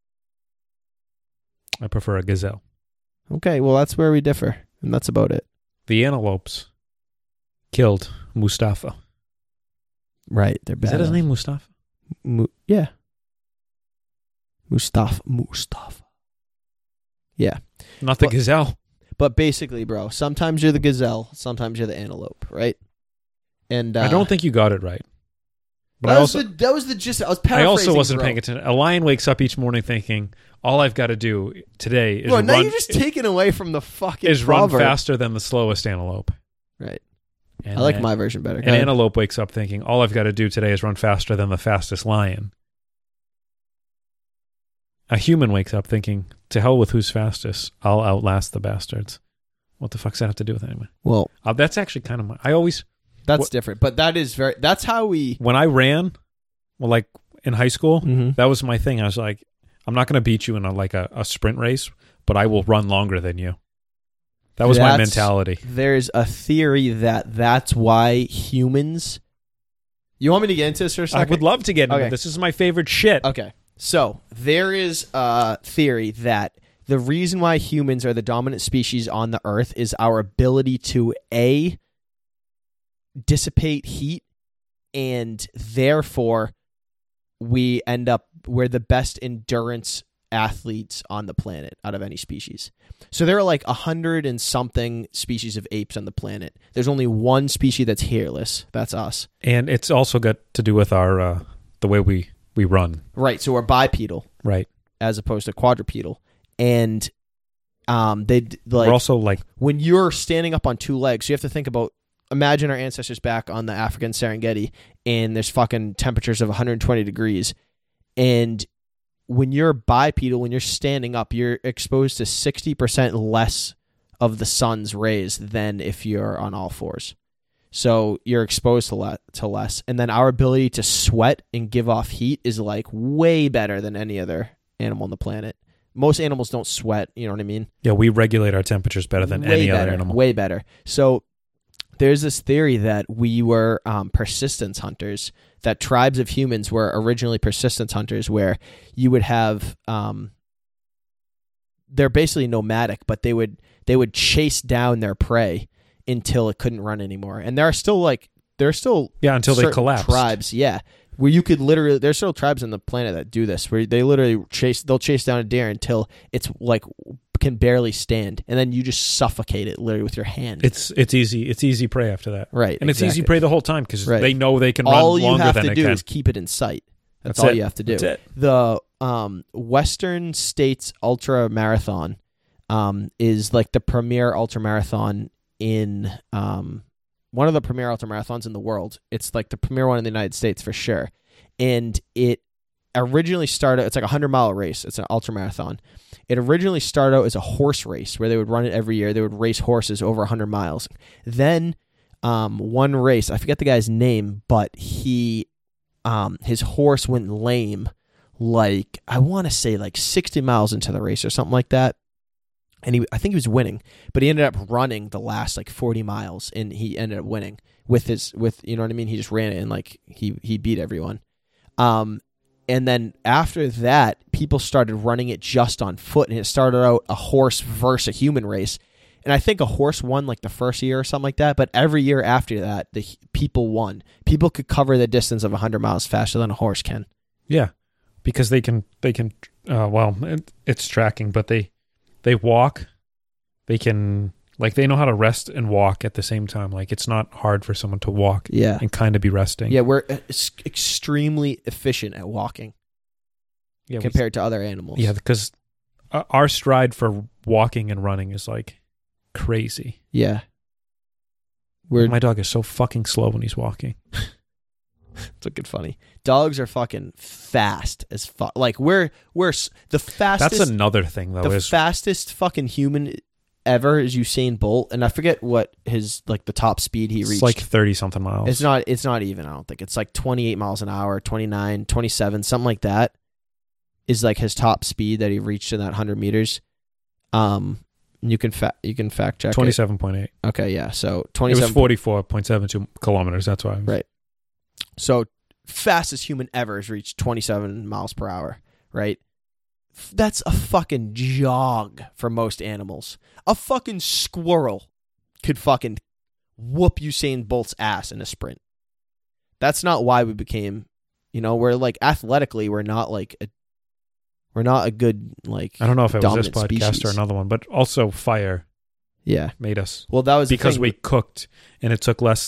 I prefer a gazelle. Okay, well, that's where we differ, and that's about it. The antelopes killed Mustafa. Right, they're bad. Is that his name, Mustafa? Yeah. Mustafa. Yeah. Not the gazelle. But basically, bro, sometimes you're the gazelle, sometimes you're the antelope, right? And I don't think you got it right. But that was the gist. I was paraphrasing. I also wasn't paying attention. A lion wakes up each morning thinking, all I've got to do today is now you're just taking away from the fucking run faster than the slowest antelope. Right. And I like my version better. An antelope wakes up thinking, all I've got to do today is run faster than the fastest lion. A human wakes up thinking, to hell with who's fastest. I'll outlast the bastards. What the fuck's that have to do with it anyway? Well, that's actually kind of That's different, but that's how we... When I ran, well, like in high school, mm-hmm. that was my thing. I was like, I'm not going to beat you in a sprint race, but I will run longer than you. That was my mentality. There's a theory that's why humans... You want me to get into this for a second? I would love to get into this. This is my favorite shit. Okay. So, there is a theory that the reason why humans are the dominant species on the Earth is our ability to, A, dissipate heat, and therefore we're the best endurance athletes on the planet out of any species. So there are like 100 and something species of apes on the planet. There's only one species that's hairless. That's us. And it's also got to do with our the way we run. Right. So we're bipedal. Right. As opposed to quadrupedal. And we're also like when you're standing up on two legs, you have to think about imagine our ancestors back on the African Serengeti, and there's fucking temperatures of 120 degrees. And when you're bipedal, when you're standing up, you're exposed to 60% less of the sun's rays than if you're on all fours. So you're exposed to less. And then our ability to sweat and give off heat is like way better than any other animal on the planet. Most animals don't sweat, you know what I mean? Yeah, we regulate our temperatures better than any other animal. Way better. So there's this theory that we were persistence hunters, that tribes of humans were originally persistence hunters, where you would have they're basically nomadic, but they would chase down their prey until it couldn't run anymore. And there are still until they collapsed. Tribes, where you could literally, there's still tribes on the planet that do this, where they literally they'll chase down a deer until it's like can barely stand, and then you just suffocate it literally with your hand. It's easy prey after that, right? And exactly. It's ezy prey the whole time because they know they can run longer than it can. All you have to do is keep it in sight. That's all you have to do. That's it. The Western States Ultra Marathon is like the premier ultra marathon in one of the premier ultra marathons in the world. It's like the premier one in the United States for sure. And it originally started, it's like a 100-mile race. It's an ultra marathon. It originally started out as a horse race where they would run it every year. They would race horses over 100 miles. Then one race, I forget the guy's name, but his horse went lame, like I want to say like 60 miles into the race or something like that. And I think he was winning, but he ended up running the last like 40 miles, and he ended up winning with you know what I mean? He just ran it, and like he beat everyone. And then after that, people started running it just on foot, and it started out a horse versus a human race. And I think a horse won like the first year or something like that, but every year after that, the people won. People could cover the distance of 100 miles faster than a horse can. Yeah, because they can. It's tracking, but they walk. They can, like, they know how to rest and walk at the same time. Like, it's not hard for someone to walk and kind of be resting. Yeah, we're extremely efficient at walking compared to other animals. Yeah, because our stride for walking and running is, like, crazy. Yeah. My dog is so fucking slow when he's walking. It's looking funny. Dogs are fucking fast as fuck. Like we're the fastest. That's another thing though. The fastest fucking human ever is Usain Bolt, and I forget what his like the top speed he reached. It's like 30 something miles. It's not even. I don't think it's like 28 miles an hour, 29, 27, something like that. Is like his top speed that he reached in that 100 meters. You can fact check 27.8. Okay, yeah. So 27. It was 44.72 kilometers. That's why. Right. So fastest human ever has reached 27 miles per hour, right? That's a fucking jog for most animals. A fucking squirrel could fucking whoop Usain Bolt's ass in a sprint. That's not why we became, we're like athletically, we're not a good, like, I don't know if it was this podcast species. or another one, but also fire made us. Well, that was because the thing. We cooked and it took less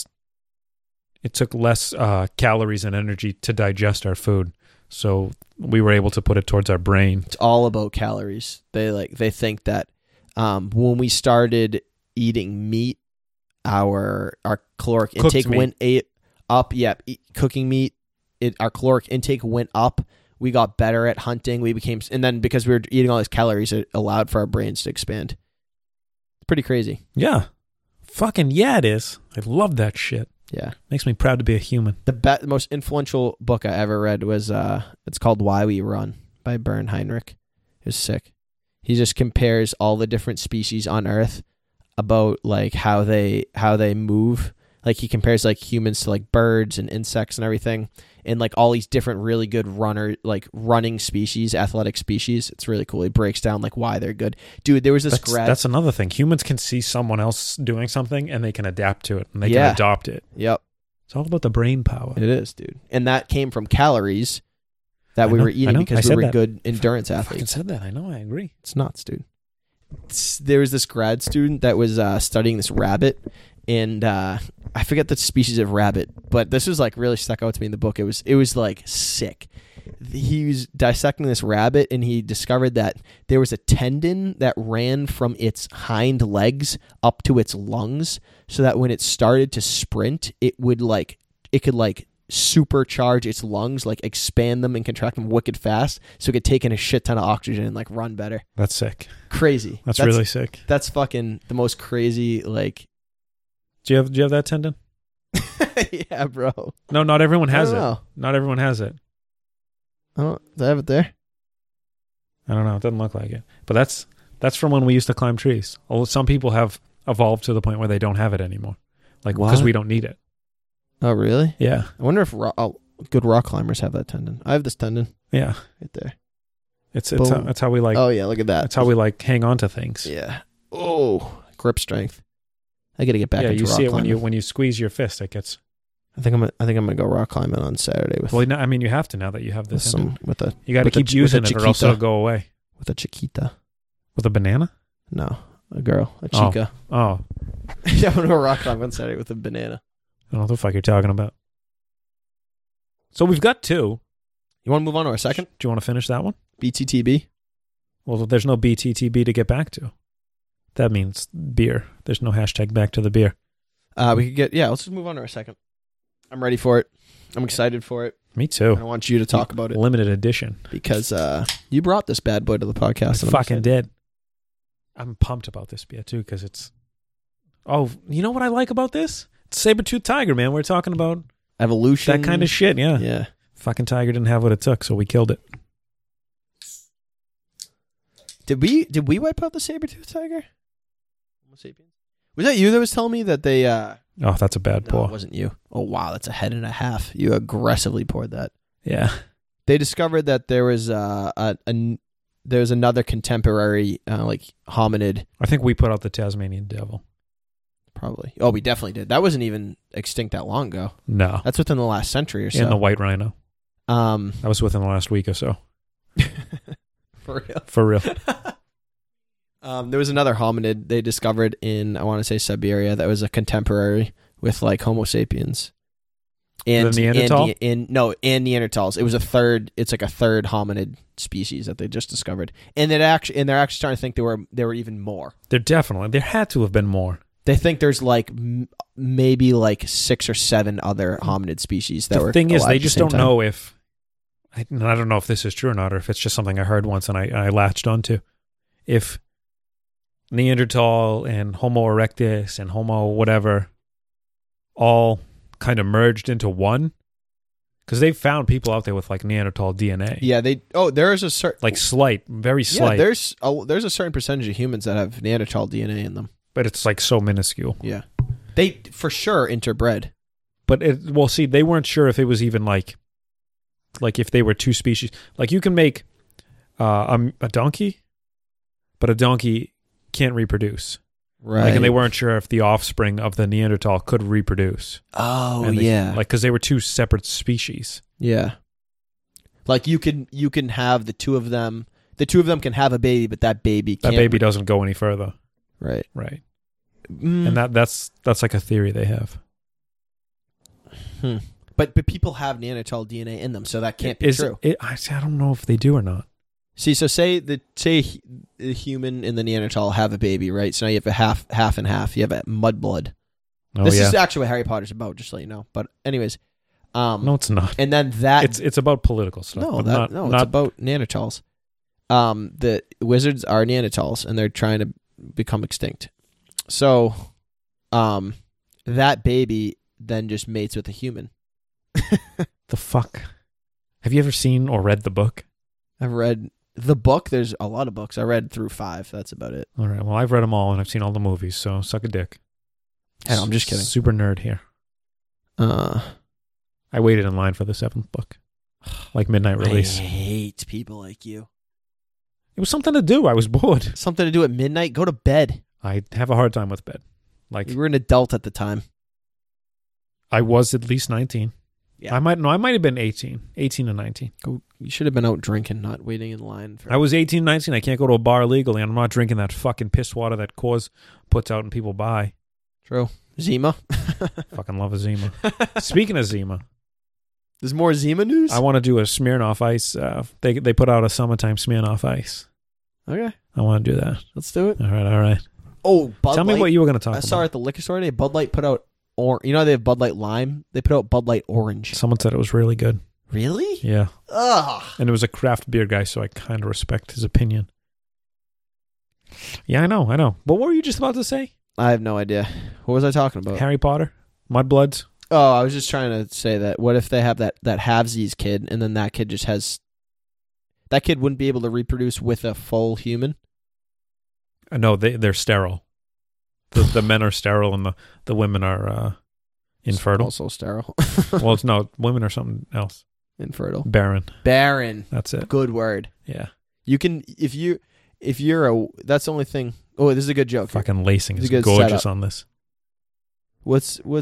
calories and energy to digest our food. So we were able to put it towards our brain. It's all about calories. They think that when we started eating meat, our caloric intake went up. Yeah, cooking meat, our caloric intake went up. We got better at hunting. And then because we were eating all these calories, it allowed for our brains to expand. It's pretty crazy. Yeah. Fucking yeah, it is. I love that shit. Yeah. Makes me proud to be a human. The most influential book I ever read was, it's called Why We Run by Bern Heinrich. It was sick. He just compares all the different species on Earth about like how they move. Like he compares like humans to like birds and insects and everything, and like all these different really good running species, athletic species. It's really cool. He breaks down like why they're good. Dude, there was this That's another thing. Humans can see someone else doing something and they can adapt to it and they can adopt it. Yep. It's all about the brain power. It is, dude. And that came from calories that we were eating because we were good endurance athletes. I said that. I know. I agree. It's nuts, dude. There was this grad student that was studying this rabbit, and I forget the species of rabbit, but this was like really stuck out to me in the book. It was like sick. he was dissecting this rabbit, and he discovered that there was a tendon that ran from its hind legs up to its lungs, so that when it started to sprint, it could supercharge its lungs, like expand them and contract them wicked fast, so it could take in a shit ton of oxygen and like run better. That's sick. Crazy. That's really sick. That's fucking the most crazy. Like, do you have that tendon? Yeah, bro. No, not everyone has it. Know. Not everyone has it. Oh, do I have it there? I don't know. It doesn't look like it. But that's from when we used to climb trees. Although some people have evolved to the point where they don't have it anymore, like because we don't need it. Oh, really? Yeah. I wonder if good rock climbers have that tendon. I have this tendon. Yeah. Right there. That's how we like. Oh yeah, look at that. That's how we like hang on to things. Yeah. Oh, grip strength. I got to get back. Yeah, into you rock see it climbing. when you squeeze your fist. It gets. I think I'm gonna go rock climbing on Saturday with. Well, no, I mean, you have to now that you have this. You got to keep using it, or else it'll go away. With a chiquita. With a banana? No, a girl, a chica. Oh. Yeah, I'm gonna go rock climb on Saturday with a banana. I don't know what the fuck you're talking about. So we've got two. You want to move on to our second? Do you want to finish that one? BTTB. Well, there's no BTTB to get back to. That means beer. There's no hashtag back to the beer. We could let's just move on to our second. I'm ready for it. I'm excited for it. Me too. I want you to talk about it. Limited edition. Because you brought this bad boy to the podcast. I fucking did. I'm pumped about this beer too, because it's... Oh, you know what I like about this? It's Saber-Tooth Tiger, man. We're talking about... Evolution. That kind of shit, yeah. Yeah. Fucking Tiger didn't have what it took, so we killed it. Did we wipe out the Saber-Tooth Tiger? Homo sapiens? Was that you that was telling me that they... Oh, that's a bad pour. No, it wasn't you. Oh, wow, that's a head and a half. You aggressively poured that. Yeah. They discovered that there was there's another contemporary hominid. I think we put out the Tasmanian devil. Probably. Oh, we definitely did. That wasn't even extinct that long ago. No. That's within the last century or so. And the white rhino. That was within the last week or so. For real. For real. There was another hominid they discovered in, I want to say, Siberia that was a contemporary with like Homo sapiens. And the Neanderthal? And Neanderthals. It was a third hominid species that they just discovered. And they're actually starting to think there were even more. There had to have been more. They think there's like maybe like 6 or 7 other hominid species that were. The thing is, they just don't know if. I don't know if this is true or not, or if it's just something I heard once and I latched onto. If Neanderthal and Homo erectus and Homo whatever all kind of merged into one, because they've found people out there with like Neanderthal DNA. Yeah, there is a certain very slight. Yeah, there's a certain percentage of humans that have Neanderthal DNA in them, but it's like so minuscule. Yeah, they for sure interbred. But they weren't sure if it was even like if they were two species. Like you can make a donkey, but a donkey can't reproduce. Right. And they weren't sure if the offspring of the Neanderthal could reproduce. Oh, yeah. Because they were two separate species. Yeah. Like you can have the two of them. The two of them can have a baby, but that baby doesn't go any further. Right. Right. And that's like a theory they have. But people have Neanderthal DNA in them, so that can't be true. I don't know if they do or not. See, so say the human and the Neanderthal have a baby, right? So now you have a half and half. You have a mudblood. This is actually what Harry Potter's about, just to let you know. But anyways, no, it's not. And then that it's about political stuff. It's about Neanderthals. The wizards are Neanderthals, and they're trying to become extinct. So, that baby then just mates with a human. The fuck? Have you ever seen or read the book? I've read the book. There's a lot of books. I read through 5. That's about it. All right. Well, I've read them all, and I've seen all the movies, so suck a dick. No, I'm just kidding. Super nerd here. I waited in line for the 7th book. Like midnight release. I hate people like you. It was something to do. I was bored. Something to do at midnight? Go to bed. I have a hard time with bed. Like you were an adult at the time. I was at least 19. Yeah. I might have been 18 to 19. You should have been out drinking, not waiting in line. I was 18, 19. I can't go to a bar legally, and I'm not drinking that fucking piss water that Coors puts out and people buy. True. Zima. Fucking love a Zima. Speaking of Zima, There's more Zima news? I want to do a Smirnoff Ice. They put out a summertime Smirnoff Ice. Okay. I want to do that. Let's do it. All right. Oh, Bud Tell Light. me what you were going to talk I about. saw at the liquor store today, Bud Light put out, you know how they have Bud Light Lime? They put out Bud Light Orange. Someone said it was really good. Really? Yeah. Ugh. And it was a craft beer guy, so I kind of respect his opinion. Yeah, I know. But what were you just about to say? I have no idea. What was I talking about? Harry Potter? Mudbloods? Oh, I was just trying to say that what if they have that halvesies kid and then that kid just has... That kid wouldn't be able to reproduce with a full human? No, they're sterile. The men are sterile and the women are infertile. Also sterile. Well, no, women are something else. Infertile. Barren. That's it. Good word. Yeah. You can... If you're a... That's the only thing... Oh, this is a good joke. Fucking lacing is good gorgeous setup. on this. What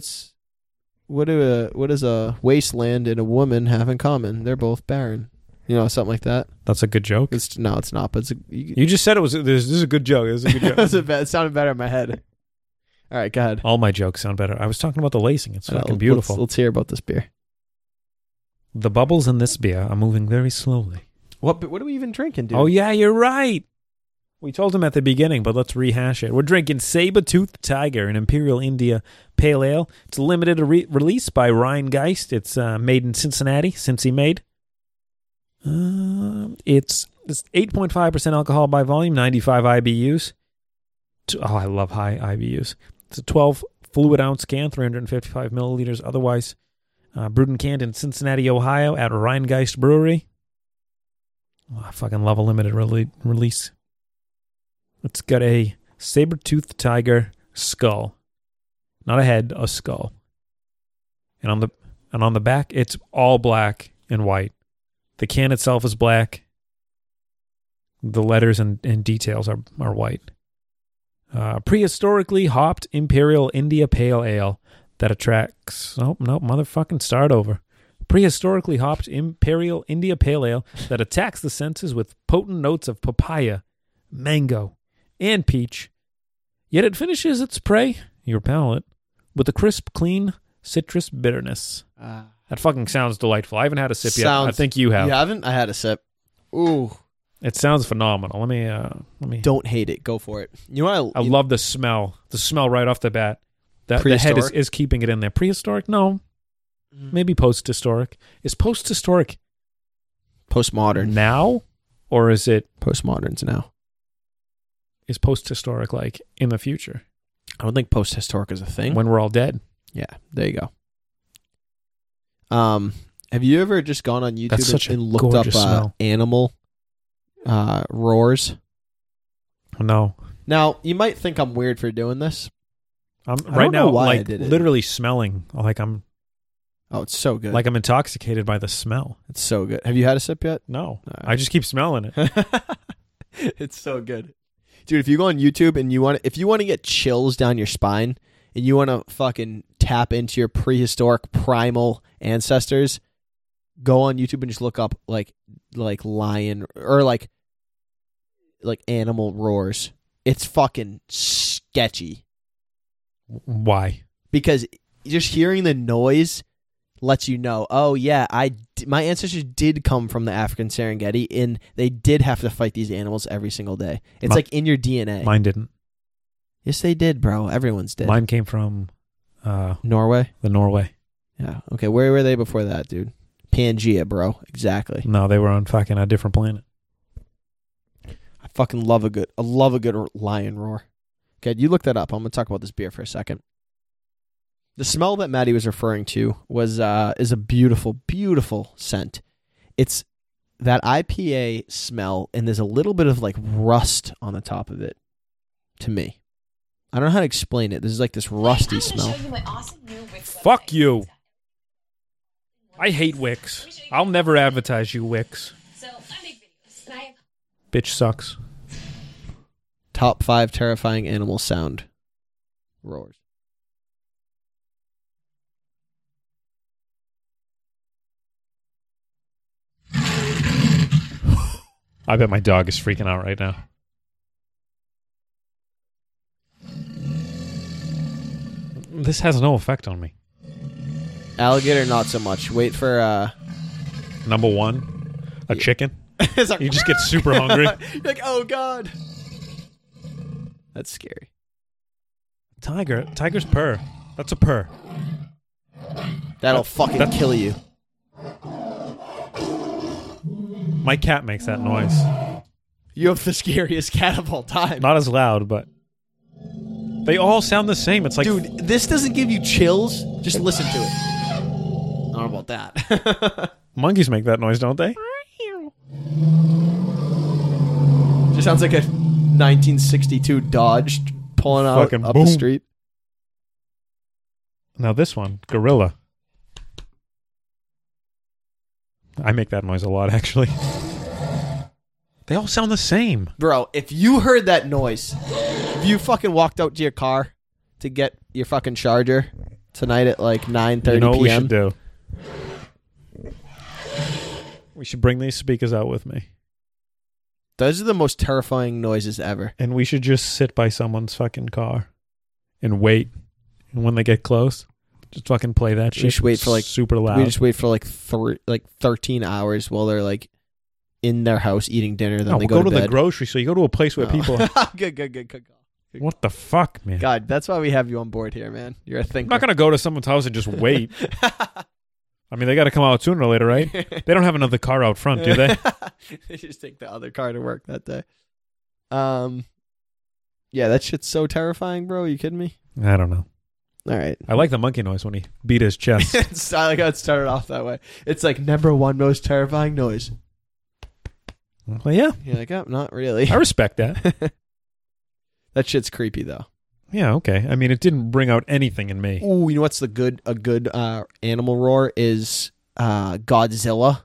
does a wasteland and a woman have in common? They're both barren. You know, something like that. That's a good joke. It's not. But You just said it was. This is a good joke. This is a good joke. it sounded better in my head. All right, go ahead. All my jokes sound better. I was talking about the lacing. It's fucking beautiful. Let's hear about this beer. The bubbles in this beer are moving very slowly. What are we even drinking, dude? Oh yeah, you're right. We told him at the beginning, but let's rehash it. We're drinking Saber-Toothed Tiger, an Imperial India Pale Ale. It's a limited release by Ryan Geist. It's made in Cincinnati, Cincy made. It's 8.5% alcohol by volume, 95 IBUs. Oh, I love high IBUs. It's a 12 fluid ounce can, 355 milliliters otherwise. Brewed and canned in Cincinnati, Ohio at Ryan Geist Brewery. Oh, I fucking love a limited release. It's got a saber-toothed tiger skull. Not a head, a skull. And on the back, it's all black and white. The can itself is black. The letters and details are white. Prehistorically hopped Imperial India Pale Ale that attracts... Oh, no, motherfucking start over. Prehistorically hopped Imperial India Pale Ale that attacks the senses with potent notes of papaya, mango, and peach. Yet it finishes its prey, your palate, with a crisp, clean citrus bitterness. That fucking sounds delightful. I haven't had a sip yet. I think you have. You haven't? I had a sip. Ooh. It sounds phenomenal. Let me. Don't hate it. Go for it. You know what? I love the smell. The smell right off the bat. The head is keeping it in there. Prehistoric? No. Maybe post-historic. Is post-historic postmodern now, or is it postmodern's now? Is post-historic like in the future? I don't think post-historic is a thing. When we're all dead. Yeah, there you go. Have you ever just gone on YouTube and looked up animal roars? No. Now, you might think I'm weird for doing this. I'm right now like literally smelling like I'm... Oh, it's so good. Like I'm intoxicated by the smell. It's so good. Have you had a sip yet? No. I just keep smelling it. It's so good. Dude, if you go on YouTube and if you want to get chills down your spine and you want to fucking tap into your prehistoric primal ancestors, go on YouTube and just look up like lion or like animal roars. It's fucking sketchy. Why? Because just hearing the noise lets you know, oh yeah, my ancestors did come from the African Serengeti and they did have to fight these animals every single day. It's like in your DNA. Mine didn't. Yes, they did, bro. Everyone's did. Mine came from Norway. The Norway. Yeah. Okay. Where were they before that, dude? Pangea, bro. Exactly. No, they were on fucking a different planet. I fucking love a good lion roar. Okay, you look that up. I'm gonna talk about this beer for a second. The smell that Maddie was referring to is a beautiful, beautiful scent. It's that IPA smell, and there's a little bit of like rust on the top of it. To me, I don't know how to explain it. This is like this rusty smell. Fuck you. I hate Wix. I'll never advertise you, Wix. Bitch sucks. Top 5 terrifying animal sound roars. I bet my dog is freaking out right now. This has no effect on me. Alligator, not so much. Wait for Number one, a chicken. it's like, You just get super hungry. You're like, oh god, that's scary. Tiger's purr. That's a purr. That'll fucking kill you. My cat makes that noise. You have the scariest cat of all time. Not as loud, but they all sound the same. It's like, Dude, this doesn't give you chills. Just listen to it. I don't know about that. monkeys make that noise, don't they? Just sounds like a 1962 Dodge pulling out Fucking up boom. the street. Now this one, gorilla. I make that noise a lot, actually. They all sound the same. Bro, if you heard that noise, if you fucking walked out to your car to get your fucking charger tonight at like 9:30 You know what we p.m. should do? We should bring these speakers out with me. Those are the most terrifying noises ever. And we should just sit by someone's fucking car and wait. And when they get close, just fucking play that shit. We should wait for like super loud. We just wait for like 13 hours while they're like in their house eating dinner. Then No, they we'll go to the bed. grocery store. You go to a place where Oh. people. Good. What the fuck, man? God, that's why we have you on board here, man. You're a thinker. I'm not gonna go to someone's house and just wait. I mean, they got to come out sooner or later, right? They don't have another car out front, do they? They just take the other car to work that day. Yeah, that shit's so terrifying, bro. Are you kidding me? I don't know. All right. I like the monkey noise when he beat his chest. I like how it started off that way. It's like number one most terrifying noise. Well, yeah, You're like, oh, not really. I respect that. That shit's creepy though. Yeah, okay. I mean, it didn't bring out anything in me. Ooh, you know what's a good animal roar is Godzilla.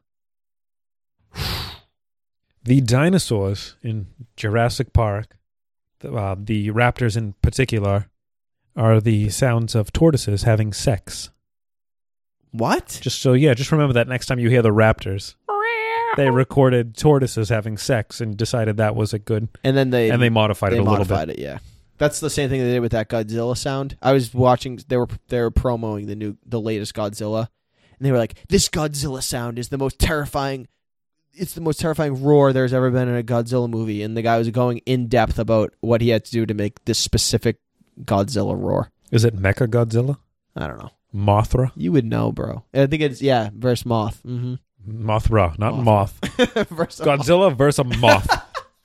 The dinosaurs in Jurassic Park, the raptors in particular, are the sounds of tortoises having sex. What? Just remember that next time you hear the raptors. They recorded tortoises having sex and decided that was a good, And then they modified it a little bit. Yeah. That's the same thing they did with that Godzilla sound. I was watching. They were promoting the latest Godzilla, and they were like, "This Godzilla sound is the most terrifying. It's the most terrifying roar there's ever been in a Godzilla movie." And the guy was going in depth about what he had to do to make this specific Godzilla roar. Is it Mecha Godzilla? I don't know. Mothra? You would know, bro. I think it's versus Moth. Mm-hmm. Mothra, not moth. Versus Godzilla versus moth.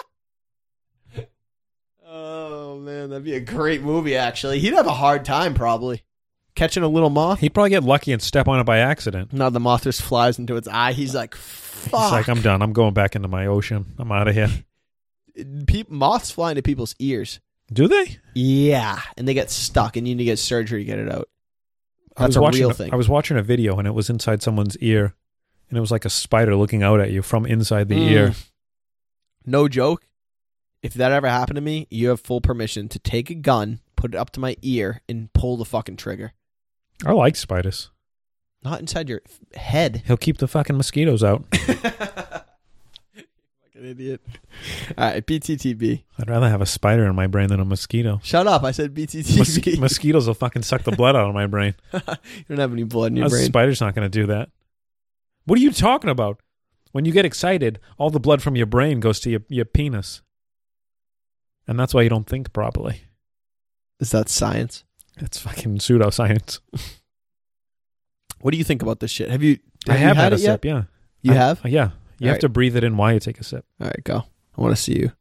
Oh man, that'd be a great movie. Actually, he'd have a hard time probably catching a little moth. He'd probably get lucky and step on it by accident. No, the moth just flies into its eye. He's like, "Fuck!" He's like, I'm done. I'm going back into my ocean. I'm out of here. Moths fly into people's ears. Do they? Yeah, and they get stuck, and you need to get surgery to get it out. I was That's a watching real thing. I was watching a video and it was inside someone's ear, and it was like a spider looking out at you from inside the ear. No joke. If that ever happened to me, you have full permission to take a gun, put it up to my ear, and pull the fucking trigger. I like spiders. Not inside your head. He'll keep the fucking mosquitoes out. Fucking idiot. All right, BTTB. I'd rather have a spider in my brain than a mosquito. Shut up. I said BTTB. Mosquitoes will fucking suck the blood out of my brain. You don't have any blood in your A brain. spider's not going to do that. What are you talking about? When you get excited, all the blood from your brain goes to your penis. And that's why you don't think properly. Is that science? It's fucking pseudoscience. What do you think about this shit? Have you I have had a it yet? sip, yeah. You have? Yeah. You have Alright. to breathe it in while you take a sip. All right, go. I want to see you.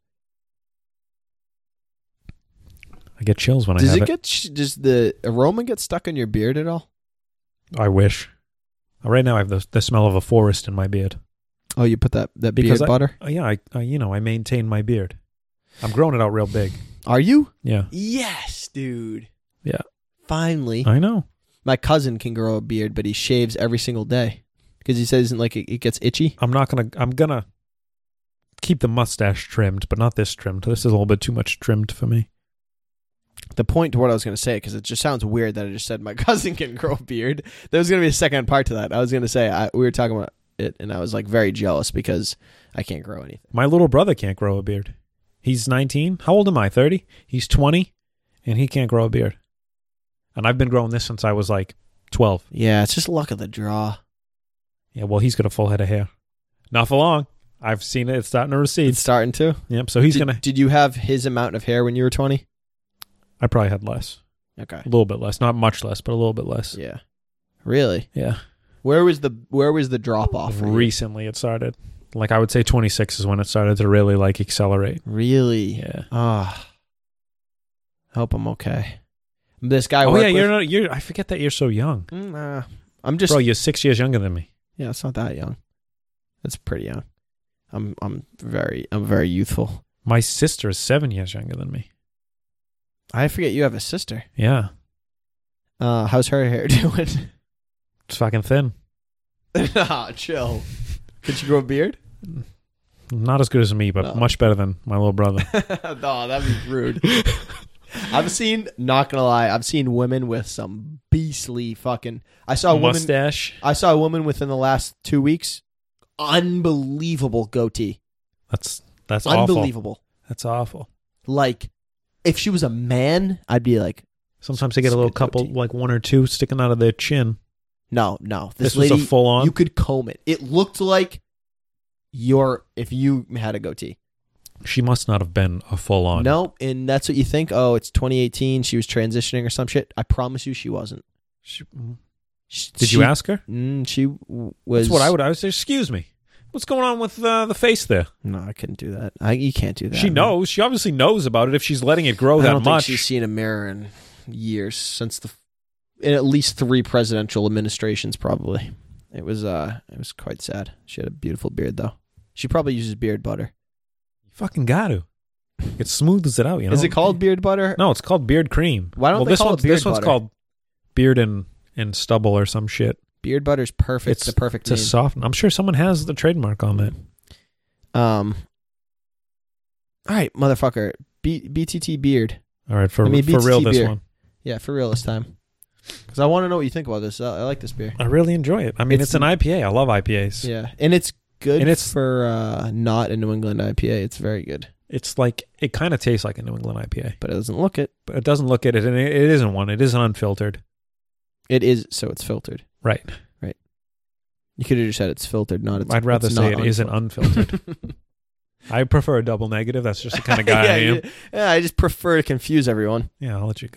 I get chills when Does I have it get? Does the aroma get stuck in your beard at all? I wish. Right now I have the smell of a forest in my beard. Oh, you put that Because beard butter? Yeah, I maintain my beard. I'm growing it out real big. Are you? Yeah. Yes, dude. Yeah. Finally. I know. My cousin can grow a beard, but he shaves every single day because he says it gets itchy. I'm gonna keep the mustache trimmed, but not this trimmed. This is a little bit too much trimmed for me. The point to what I was going to say, because it just sounds weird that I just said my cousin can grow a beard. There was going to be a second part to that. I was going to say we were talking about it, and I was like very jealous because I can't grow anything. My little brother can't grow a beard. He's 19. How old am I? 30? He's 20, and he can't grow a beard. And I've been growing this since I was like 12. Yeah, it's just luck of the draw. Yeah, well, he's got a full head of hair. Not for long. I've seen it. It's starting to recede. It's starting to. Yep. So he's gonna. Did you have his amount of hair when you were 20? I probably had less. Okay. A little bit less. Not much less, but a little bit less. Yeah. Really? Yeah. Where was the drop off? Recently, it started. Like I would say, 26 is when it started to really like accelerate. Really? Yeah. Ah. Hope I'm okay. This guy. Oh yeah, you're not. I forget that you're so young. I'm just. Bro, you're 6 years younger than me. Yeah, it's not that young. It's pretty young. I'm very youthful. My sister is 7 years younger than me. I forget you have a sister. Yeah. How's her hair doing? It's fucking thin. Nah, chill. Could she grow a beard? Not as good as me, but much better than my little brother. No, that'd be rude. Not gonna lie, I've seen women with some beastly fucking. I saw a mustache. I saw a woman within the last 2 weeks. Unbelievable goatee. That's unbelievable. Awful. That's awful. Like, if she was a man, I'd be like. Sometimes they get a little couple, goatee. like one or two sticking out of their chin. No. This lady, was a full on. You could comb it. It looked like if you had a goatee. She must not have been a full on. No, and that's what you think. Oh, it's 2018. She was transitioning or some shit. I promise you, she wasn't. Did you ask her? She was. That's what I would say. Excuse me. What's going on with the face there? No, I couldn't do that. You can't do that. She knows. She obviously knows about it if she's letting it grow that I don't much. think she's seen a mirror in years since in at least 3 presidential administrations. Probably. It was quite sad. She had a beautiful beard though. She probably uses beard butter. You fucking got to. It smooths it out. You know. Is it called beard butter? No, it's called beard cream. Why don't they call it beard This one's butter? called beard and stubble or some shit. Beard butter's perfect. It's the perfect to name. soften. I'm sure someone has the trademark on that. All right, motherfucker. BTT beard. All right, for real BTT this beer. one. Yeah, for real this time. Because I want to know what you think about this. I like this beer. I really enjoy it. I mean, it's an IPA. I love IPAs. Yeah, and it's good. And it's for not a New England IPA. It's very good. It's like it kind of tastes like a New England IPA, but it doesn't look it. But it doesn't look at it, and it isn't one. It isn't unfiltered. It is, so it's filtered. Right. You could have just said it's filtered, not it's. I'd rather it's say not it isn't unfiltered. I prefer a double negative. That's just the kind of guy I am. Yeah, I just prefer to confuse everyone. Yeah, I'll let you go.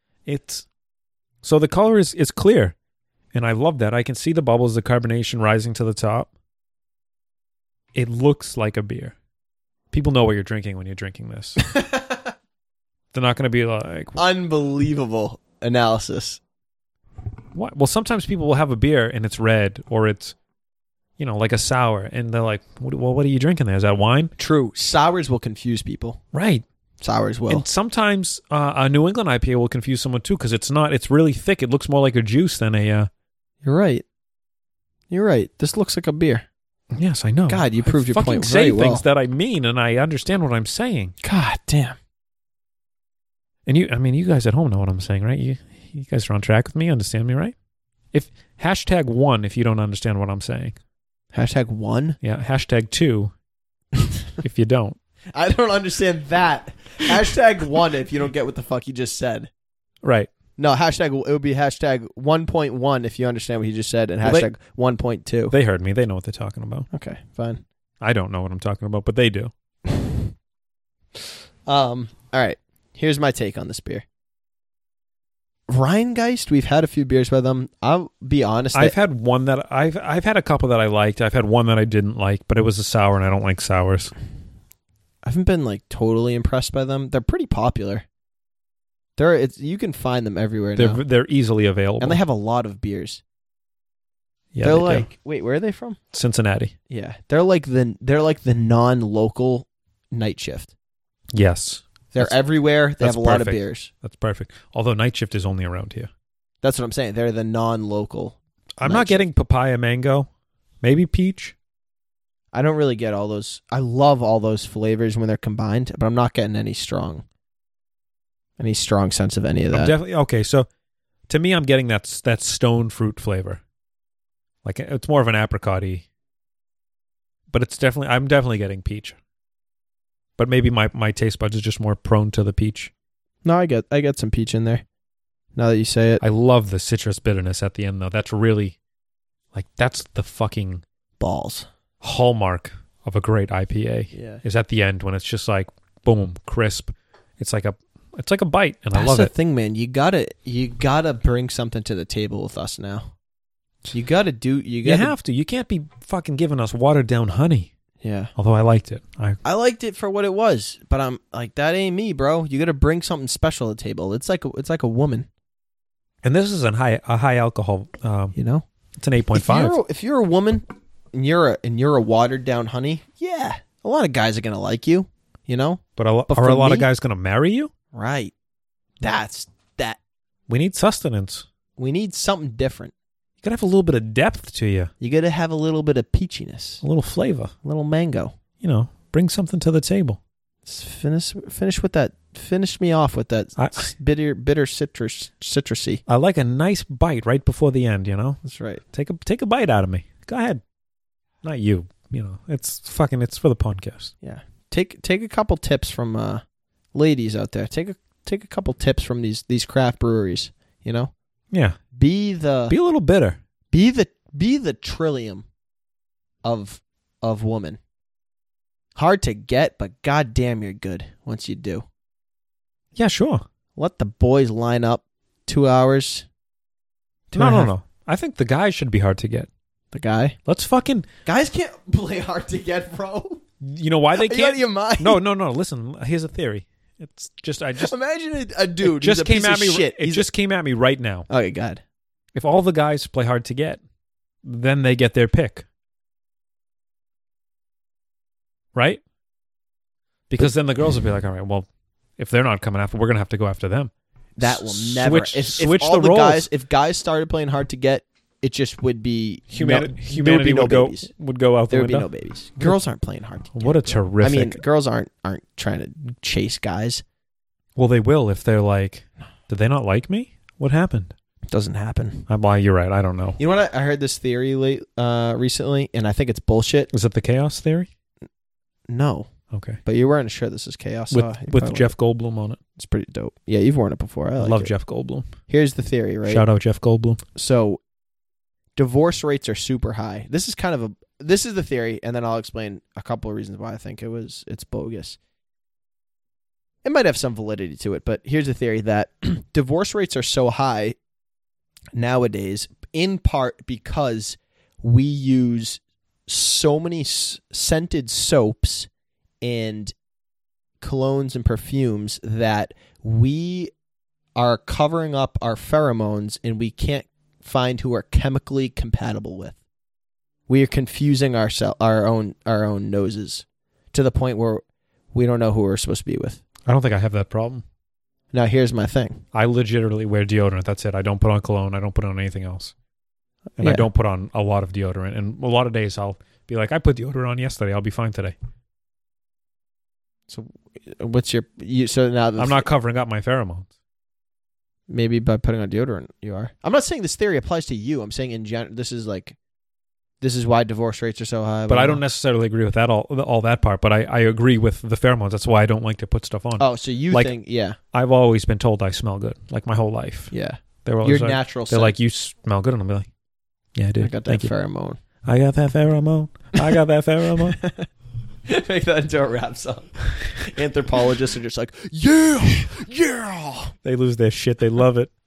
So the color is clear, and I love that. I can see the bubbles, the carbonation rising to the top. It looks like a beer. People know what you're drinking when you're drinking this. They're not going to be like... Unbelievable analysis. What? Well, sometimes people will have a beer and it's red or it's, like a sour. And they're like, what are you drinking there? Is that wine? True. Sours will confuse people. Right. Sours will. And sometimes a New England IPA will confuse someone too because it's really thick. It looks more like a juice than a... You're right. This looks like a beer. Yes, I know. God, you proved your point very well. I say things that I mean and I understand what I'm saying. God damn. And you guys at home know what I'm saying, right? You guys are on track with me, understand me, right? If #1 if you don't understand what I'm saying. #1? Yeah, #2 if you don't. I don't understand that. #1 if you don't get what the fuck you just said. Right. No, it would be #1.1 if you understand what he just said, and #1.2. They heard me. They know what they're talking about. Okay, fine. I don't know what I'm talking about, but they do. All right. Here's my take on this beer. Rheingeist, we've had a few beers by them. I'll be honest. I've had one that I've had a couple that I liked. I've had one that I didn't like, but it was a sour, and I don't like sours. I haven't been like totally impressed by them. They're pretty popular. You can find them everywhere now. They're easily available, and they have a lot of beers. Yeah, they're they like do. Wait, where are they from? Cincinnati. Yeah, they're like the non-local Night Shift. Yes. They're everywhere. They have a lot of beers. That's perfect. Although Night Shift is only around here. That's what I'm saying. They're the non-local. I'm not getting papaya mango. Maybe peach. I don't really get all those. I love all those flavors when they're combined, but I'm not getting any strong sense of any of that. Definitely okay. So to me, I'm getting that stone fruit flavor. Like it's more of an apricot-y. But I'm definitely getting peach. But maybe my taste buds is just more prone to the peach. No, I get some peach in there. Now that you say it, I love the citrus bitterness at the end, though. That's really, like, that's the fucking balls. hallmark of a great IPA. Yeah. Is at the end when it's just like, boom, crisp. It's like a bite, and That's I love the it. thing, man. You gotta bring something to the table with us now. You have to. You can't be fucking giving us watered down honey. Yeah. Although I liked it. I liked it for what it was, but I'm like, that ain't me, bro. You got to bring something special to the table. It's like a woman, And this is a high alcohol. you know. It's an 8.5. If you're a woman and you're a watered down honey, yeah, a lot of guys are gonna like you, you know. But But are for a lot of me- guys going to marry you? Right. That's that. We need sustenance. We need something different. You got to have a little bit of depth to you, You got to have a little bit of peachiness, a little flavor. a little mango. You know, bring something to the table. Finish with that. Finish me off with that bitter citrusy. I like a nice bite right before the end. You know, That's right. take a bite out of me. Go ahead. Not you. You know, it's for the podcast. Yeah. Take a couple tips from ladies out there. Take a couple tips from these craft breweries. You know, Yeah, be be a little bitter. the trillium of woman. Hard to get, but goddamn, you're good once you do. Yeah, sure. Let the boys line up 2 hours. No. I think the guys should be hard to get. The guy. Let's fucking. Guys can't play hard to get, bro. You know why they Are you out can't? of your mind? No. Listen, here's a theory. It's just imagine a dude. it just who's a came piece at of me. Shit. It just came at me right now. Okay, God. If all the guys play hard to get, then they get their pick, right? Because then the girls will be like, all right, well, if they're not coming after, we're gonna have to go after them. That will never Switch if all the roles. guys if guys started playing hard to get, it just would be Humanity there would be no would go babies. out the There would be window. no babies. Girls aren't playing hard to get. What a bro. terrific. I mean, girls aren't trying to chase guys. Well, they will if they're like, did they not like me? What happened? It doesn't happen. Well, you're right. I don't know. You know what? I heard this theory recently, and I think it's bullshit. Is it the chaos theory? No, Okay. but you're wearing a shirt that says chaos. With Jeff Goldblum on it. It's pretty dope. Yeah, you've worn it before. I I like love it. Jeff Goldblum. Here's the theory, right? Shout out Jeff Goldblum. So, divorce rates are super high. This is the theory, and then I'll explain a couple of reasons why I think it's bogus. It might have some validity to it, but here's the theory that divorce rates are so high nowadays, in part because we use so many scented soaps and colognes and perfumes that we are covering up our pheromones and we can't find who we're chemically compatible with. We are confusing our own noses to the point where we don't know who we're supposed to be with. I don't think I have that problem. Now, here's my thing. I legitimately wear deodorant. That's it. I don't put on cologne. I don't put on anything else. And I Yeah. don't put on a lot of deodorant. And a lot of days I'll be like, I put deodorant on yesterday. I'll be fine today. So, what's so now I'm not covering up my pheromones. maybe by putting on deodorant you are. I'm not saying this theory applies to you. I'm saying in general, this is why divorce rates are so high. But I don't necessarily agree with that all that part. But I agree with the pheromones. That's why I don't like to put stuff on. Oh, so you Like- think? Yeah, I've always been told I smell good, like my whole life. yeah. They were Your always like, natural. they're like, you smell good, and I'll be like, yeah, I do. I got that Thank you. pheromone. I got that pheromone. I got that pheromone. Make that into a rap song. Anthropologists are just like, yeah. They lose their shit. They love it.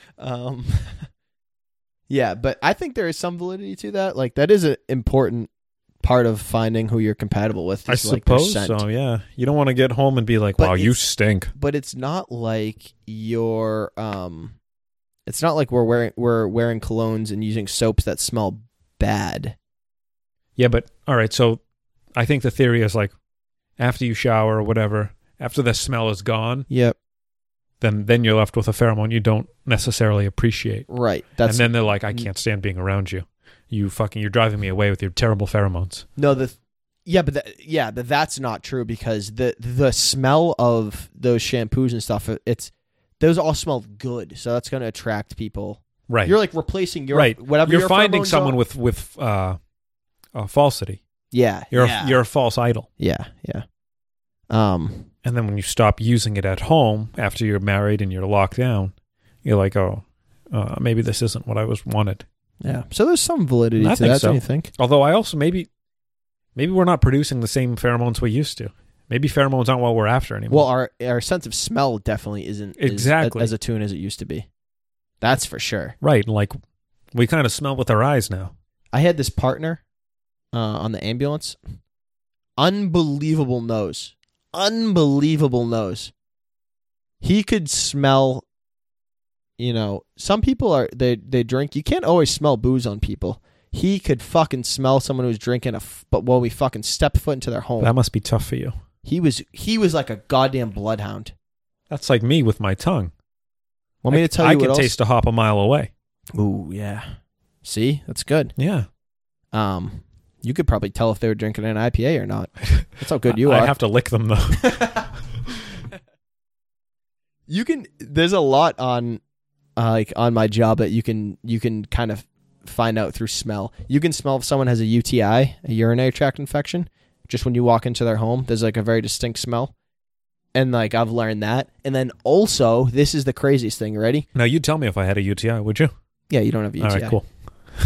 Yeah, but I think there is some validity to that. Like, that is an important part of finding who you're compatible with. I is, like, their suppose scent. so, yeah. You don't want to get home and be like, But wow, you it's- stink. But it's not like you're. It's not like we're wearing colognes and using soaps that smell bad. Yeah, but all right, so I think the theory is like after you shower or whatever, after the smell is gone, Yep. then you're left with a pheromone you don't necessarily appreciate. Right. And then they're like, I can't stand being around you. You're driving me away with your terrible pheromones. No, but that's not true because the smell of those shampoos and stuff, those all smell good, so that's going to attract people. Right. You're like replacing your right. whatever You're your finding pheromones someone are. with falsity. Yeah. You're a false idol. Yeah. And then when you stop using it at home after you're married and you're locked down, you're like, oh, maybe this isn't what I wanted. Yeah. So there's some validity to that, don't you think? Although I also maybe we're not producing the same pheromones we used to. Maybe pheromones aren't what we're after anymore. Well, our sense of smell definitely isn't exactly as attuned as it used to be. That's for sure. Right. Like, we kind of smell with our eyes now. I had this partner on the ambulance. Unbelievable nose. Unbelievable nose. He could smell, some people they drink. You can't always smell booze on people. He could fucking smell someone who's drinking but while we fucking step foot into their home. That must be tough for you. He was like a goddamn bloodhound. That's like me with my tongue. Want me to tell you what else? I can taste a hop a mile away. Ooh, yeah. See? That's good. Yeah. You could probably tell if they were drinking an IPA or not. That's how good you are. I have to lick them, though. There's a lot on my job that you can kind of find out through smell. You can smell if someone has a UTI, a urinary tract infection, just when you walk into their home. There's like a very distinct smell. And like I've learned that. And then also, this is the craziest thing. Ready? Now you tell me if I had a UTI, would you? Yeah, you don't have a UTI. All right, cool.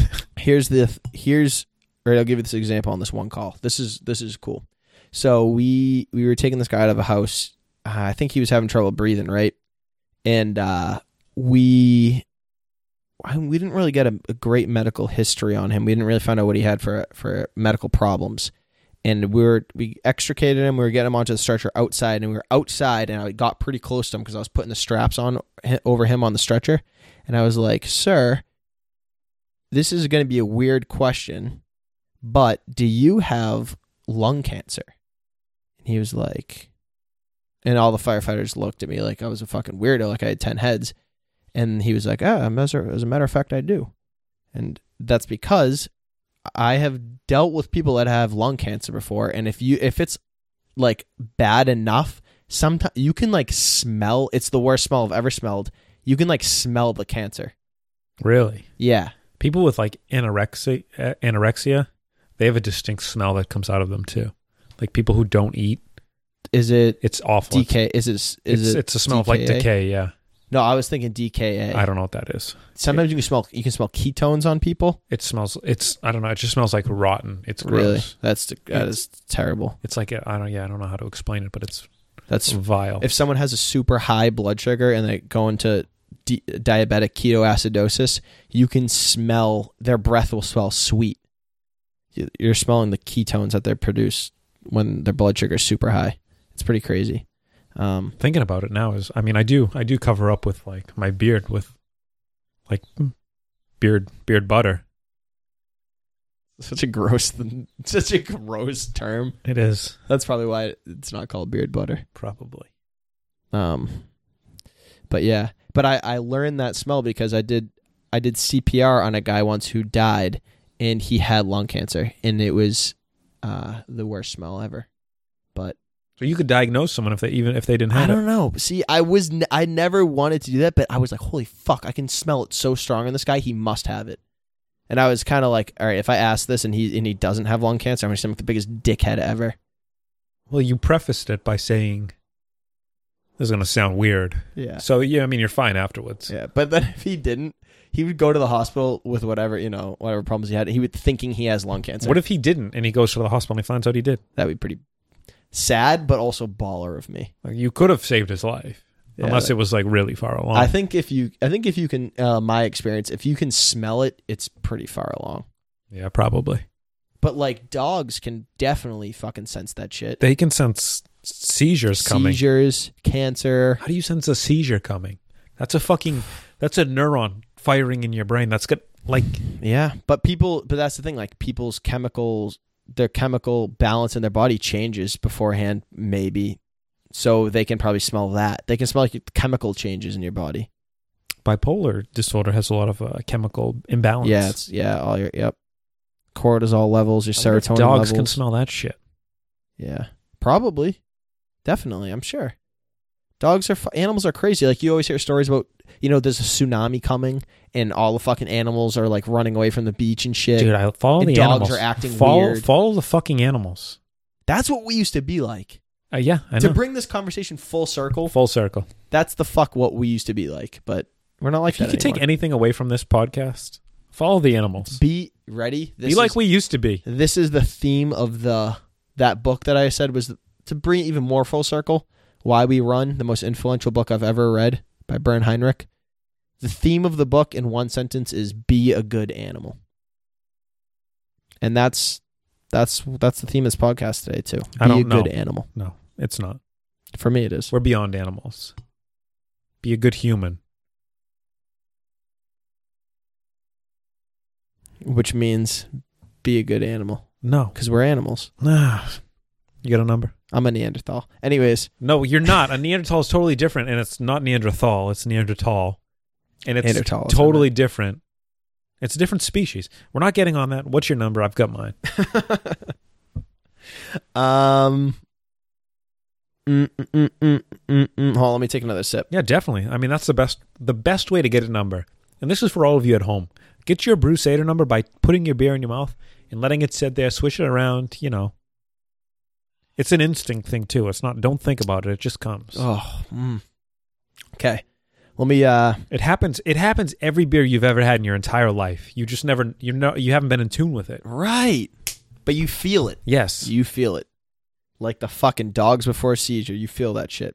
I'll give you this example on this one call. This is cool. So we were taking this guy out of a house. I think he was having trouble breathing, right? And we didn't really get a great medical history on him. We didn't really find out what he had for medical problems. And we extricated him. We were getting him onto the stretcher outside, and we were outside, and I got pretty close to him because I was putting the straps on over him on the stretcher. And I was like, "Sir, this is going to be a weird question, but do you have lung cancer?" And he was like, and all the firefighters looked at me like I was a fucking weirdo, like I had 10 heads. And he was like, as a matter of fact, I do. And that's because I have dealt with people that have lung cancer before. And if it's like bad enough, sometimes you can like smell, it's the worst smell I've ever smelled. You can like smell the cancer. Really? Yeah. People with like anorexia, they have a distinct smell that comes out of them too. Like people who don't eat. It's awful. DK. It's a smell of like decay. Yeah. No, I was thinking DKA. I don't know what that is. Sometimes you can smell ketones on people. I don't know. It just smells like rotten. It's gross. Really? That is terrible. It's like, I don't know how to explain it, but that's vile. If someone has a super high blood sugar and they go into diabetic ketoacidosis, you can smell, their breath will smell sweet. You're smelling the ketones that they produce when their blood sugar is super high. It's pretty crazy. Thinking about it now I do cover up with like my beard with like beard butter. Such a gross term. It is. That's probably why it's not called beard butter. Probably. But yeah, but I learned that smell because I did CPR on a guy once who died, and he had lung cancer, and it was the worst smell ever. But so you could diagnose someone if they didn't have it. I don't know. See, I never wanted to do that, but I was like, holy fuck, I can smell it so strong in this guy. He must have it. And I was kind of like, all right, if I ask this and he doesn't have lung cancer, I'm going to seem like the biggest dickhead ever. Well, you prefaced it by saying, this is going to sound weird. Yeah. So, yeah, I mean, you're fine afterwards. Yeah, but then if he didn't, he would go to the hospital with whatever problems he had. He would thinking he has lung cancer. What if he didn't and he goes to the hospital and he finds out he did? That'd be pretty sad, but also baller of me. Like, you could have saved his life. Yeah, unless it was like really far along. I think if you can, my experience, if you can smell it, it's pretty far along. Yeah, probably. But like dogs can definitely fucking sense that shit. They can sense seizures coming. Seizures, cancer. How do you sense a seizure coming? That's a neuron firing in your brain. That's good. Like, yeah, but that's the thing. Like people's their chemical balance in their body changes beforehand, maybe. So they can probably smell that. They can smell like chemical changes in your body. Bipolar disorder has a lot of chemical imbalance. Yep. Cortisol levels, your serotonin dogs levels. Can smell that shit. Yeah, probably, definitely. I'm sure. Animals are crazy. Like you always hear stories about, there's a tsunami coming, and all the fucking animals are like running away from the beach and shit. Dude, I follow the dogs animals. Dogs are acting weird. Follow the fucking animals. That's what we used to be like. Yeah, I know. To bring this conversation full circle. Full circle. That's what we used to be like. But We're not like If that you could anymore. take anything away from this podcast, follow the animals. Be ready. Be like we used to be. This is the theme of that book that I said was to bring it even more full circle. Why We Run, the most influential book I've ever read by Bern Heinrich. The theme of the book in one sentence is be a good animal. And that's the theme of this podcast today too. I don't Be a good know. animal. No, it's not. For me it is. We're beyond animals. Be a good human. Which means be a good animal. No. Because we're animals. You got a number? I'm a Neanderthal. Anyways. No, you're not. A Neanderthal is totally different, and it's not Neanderthal. It's Neanderthal. And it's Neanderthal, totally different. It's a different species. We're not getting on that. What's your number? I've got mine. Hold on, let me take another sip. Yeah, definitely. I mean, that's the best way to get a number. And this is for all of you at home. Get your Brusader number by putting your beer in your mouth and letting it sit there, swish it around, It's an instinct thing, too. It's not, don't think about it. It just comes. Oh, okay. Let me, It happens every beer you've ever had in your entire life. You just never, you haven't been in tune with it. right. But you feel it. Yes. You feel it. Like the fucking dogs before a seizure. You feel that shit.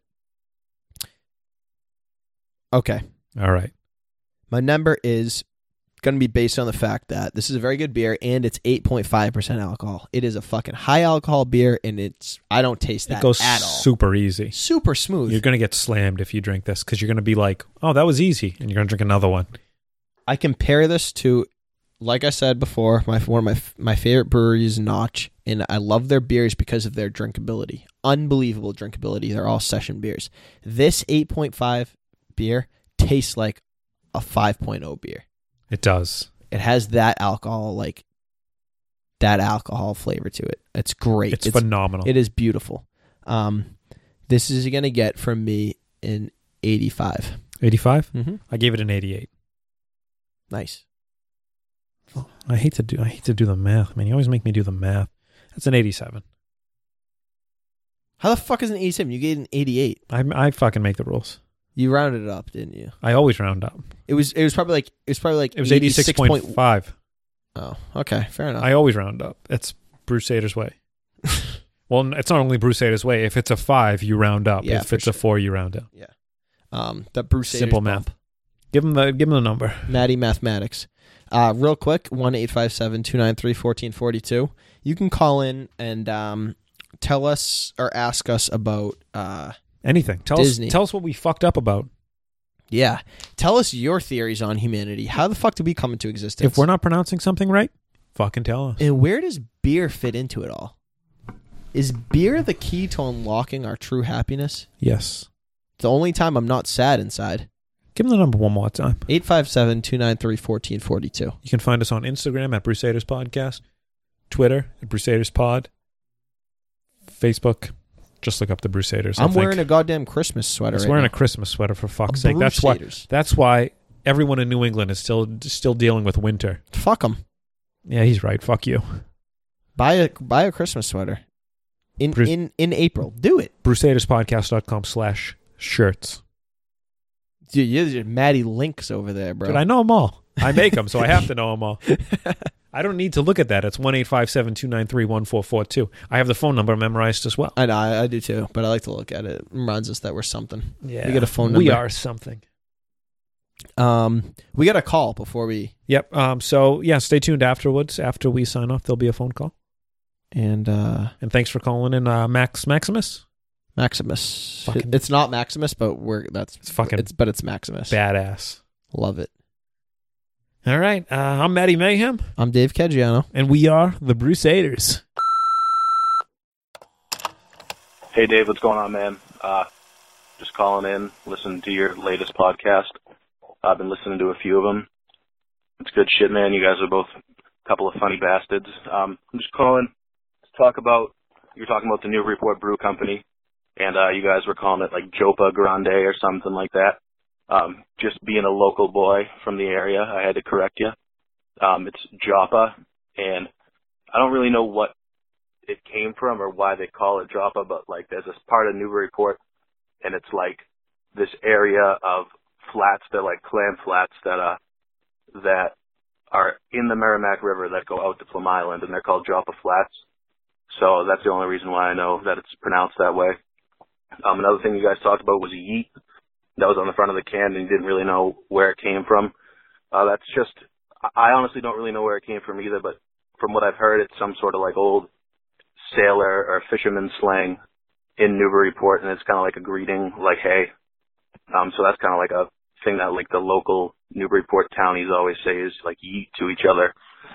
Okay. All right. My number is going to be based on the fact that this is a very good beer and it's 8.5% alcohol. It is a fucking high alcohol beer and I don't taste that It goes at all. super easy. Super smooth. You're going to get slammed if you drink this because you're going to be like, oh, that was easy. And you're going to drink another one. I compare this to, like I said before, one of my favorite breweries, Notch, and I love their beers because of their drinkability. Unbelievable drinkability. They're all session beers. This 8.5 beer tastes like a 5.0 beer. It does. It has that alcohol flavor to it. It's great. It's phenomenal. It is beautiful. This is going to get from me an 85. 85? Mm-hmm. I gave it an 88. Nice. I hate to do the math, man. You always make me do the math. That's an 87. How the fuck is an 87? You gave it an 88. I fucking make the rules. You rounded it up, didn't you? I always round up. It was probably like It was 86.5. Oh, okay, fair enough. I always round up. It's Brusader's way. Well, it's not only Brusader's way. If it's a 5, you round up. Yeah, if it's a 4, you round down. Yeah. That Bruce Simple math. Give him the number. Maddie Mathematics. Real quick, 1-857-293-1442. You can call in and tell us or ask us about Anything. Disney. Tell us what we fucked up about. Yeah. Tell us your theories on humanity. How the fuck did we come into existence? If we're not pronouncing something right, fucking tell us. And where does beer fit into it all? Is beer the key to unlocking our true happiness? Yes. It's the only time I'm not sad inside. Give him the number one more time. 857-293-1442. You can find us on Instagram at Brusaders Podcast, Twitter at Brusaders Pod, Facebook. Just look up the Brusaders. I'm wearing a goddamn Christmas sweater. He's wearing a Christmas sweater, for fuck's sake. Brusaders. That's why everyone in New England is still dealing with winter. Fuck them. Yeah, he's right. Fuck you. Buy a Christmas sweater in April. Do it. BrusadersPodcast.com/shirts. Dude, you're just Maddie Links over there, bro. Dude, I know them all. I make them, so I have to know them all. I don't need to look at that. It's 1-857-293-1442. I have the phone number memorized as well. I know, I do too, but I like to look at it. It reminds us that we're something. Yeah. We get a phone number. We are something. We got a call before we... Yep. So, yeah, stay tuned afterwards. After we sign off, there'll be a phone call. And thanks for calling in, Maximus. Maximus. It's not Maximus, but it's Maximus. Badass. Love it. All right. I'm Matty Mayhem. I'm Dave Caggiano. And we are the Brusaders. Hey, Dave, what's going on, man? Just calling in, listening to your latest podcast. I've been listening to a few of them. It's good shit, man. You guys are both a couple of funny bastards. I'm just calling to talk about, you're talking about the New Report Brew Company, and you guys were calling it like Jopa Grande or something like that. Just being a local boy from the area, I had to correct you. It's Joppa, and I don't really know what it came from or why they call it Joppa, but like there's this part of Newburyport, and it's like this area of flats. They're like clam flats that are in the Merrimack River that go out to Plum Island, and they're called Joppa Flats. So that's the only reason why I know that it's pronounced that way. Another thing you guys talked about was yeet. That was on the front of the can, and you didn't really know where it came from. That's just, I honestly don't really know where it came from either, but from what I've heard, it's some sort of like old sailor or fisherman slang in Newburyport, and it's kind of like a greeting, like, hey. So that's kind of like a thing that like the local Newburyport townies always say is like yeet to each other.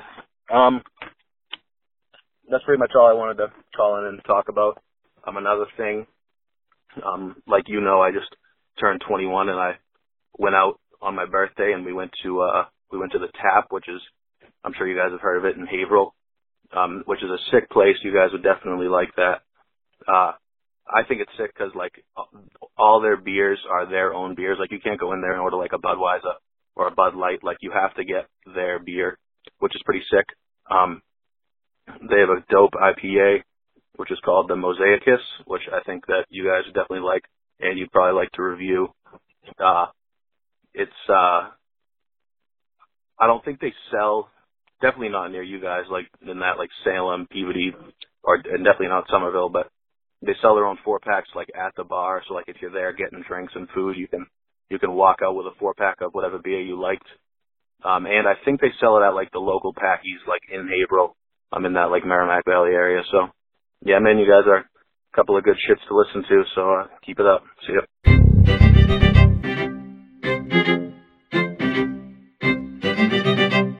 That's pretty much all I wanted to call in and talk about. Another thing, like you know, I just turned 21 and I went out on my birthday and we went to the Tap, which is, I'm sure you guys have heard of it, in Haverhill, which is a sick place. You guys would definitely like that. I think it's sick because like all their beers are their own beers. Like you can't go in there and order like a Budweiser or a Bud Light. Like you have to get their beer, which is pretty sick. They have a dope IPA, which is called the Mosaicus, which I think that you guys would definitely like, and you'd probably like to review. I don't think they sell, definitely not near you guys, like in that like Salem, Peabody, and definitely not Somerville, but they sell their own 4-packs like at the bar. So like if you're there getting drinks and food, you can walk out with a 4-pack of whatever beer you liked. And I think they sell it at like the local Packies, like in Haverhill. I'm in that like Merrimack Valley area. So yeah, man, you guys are a couple of good shits to listen to. So keep it up. See ya.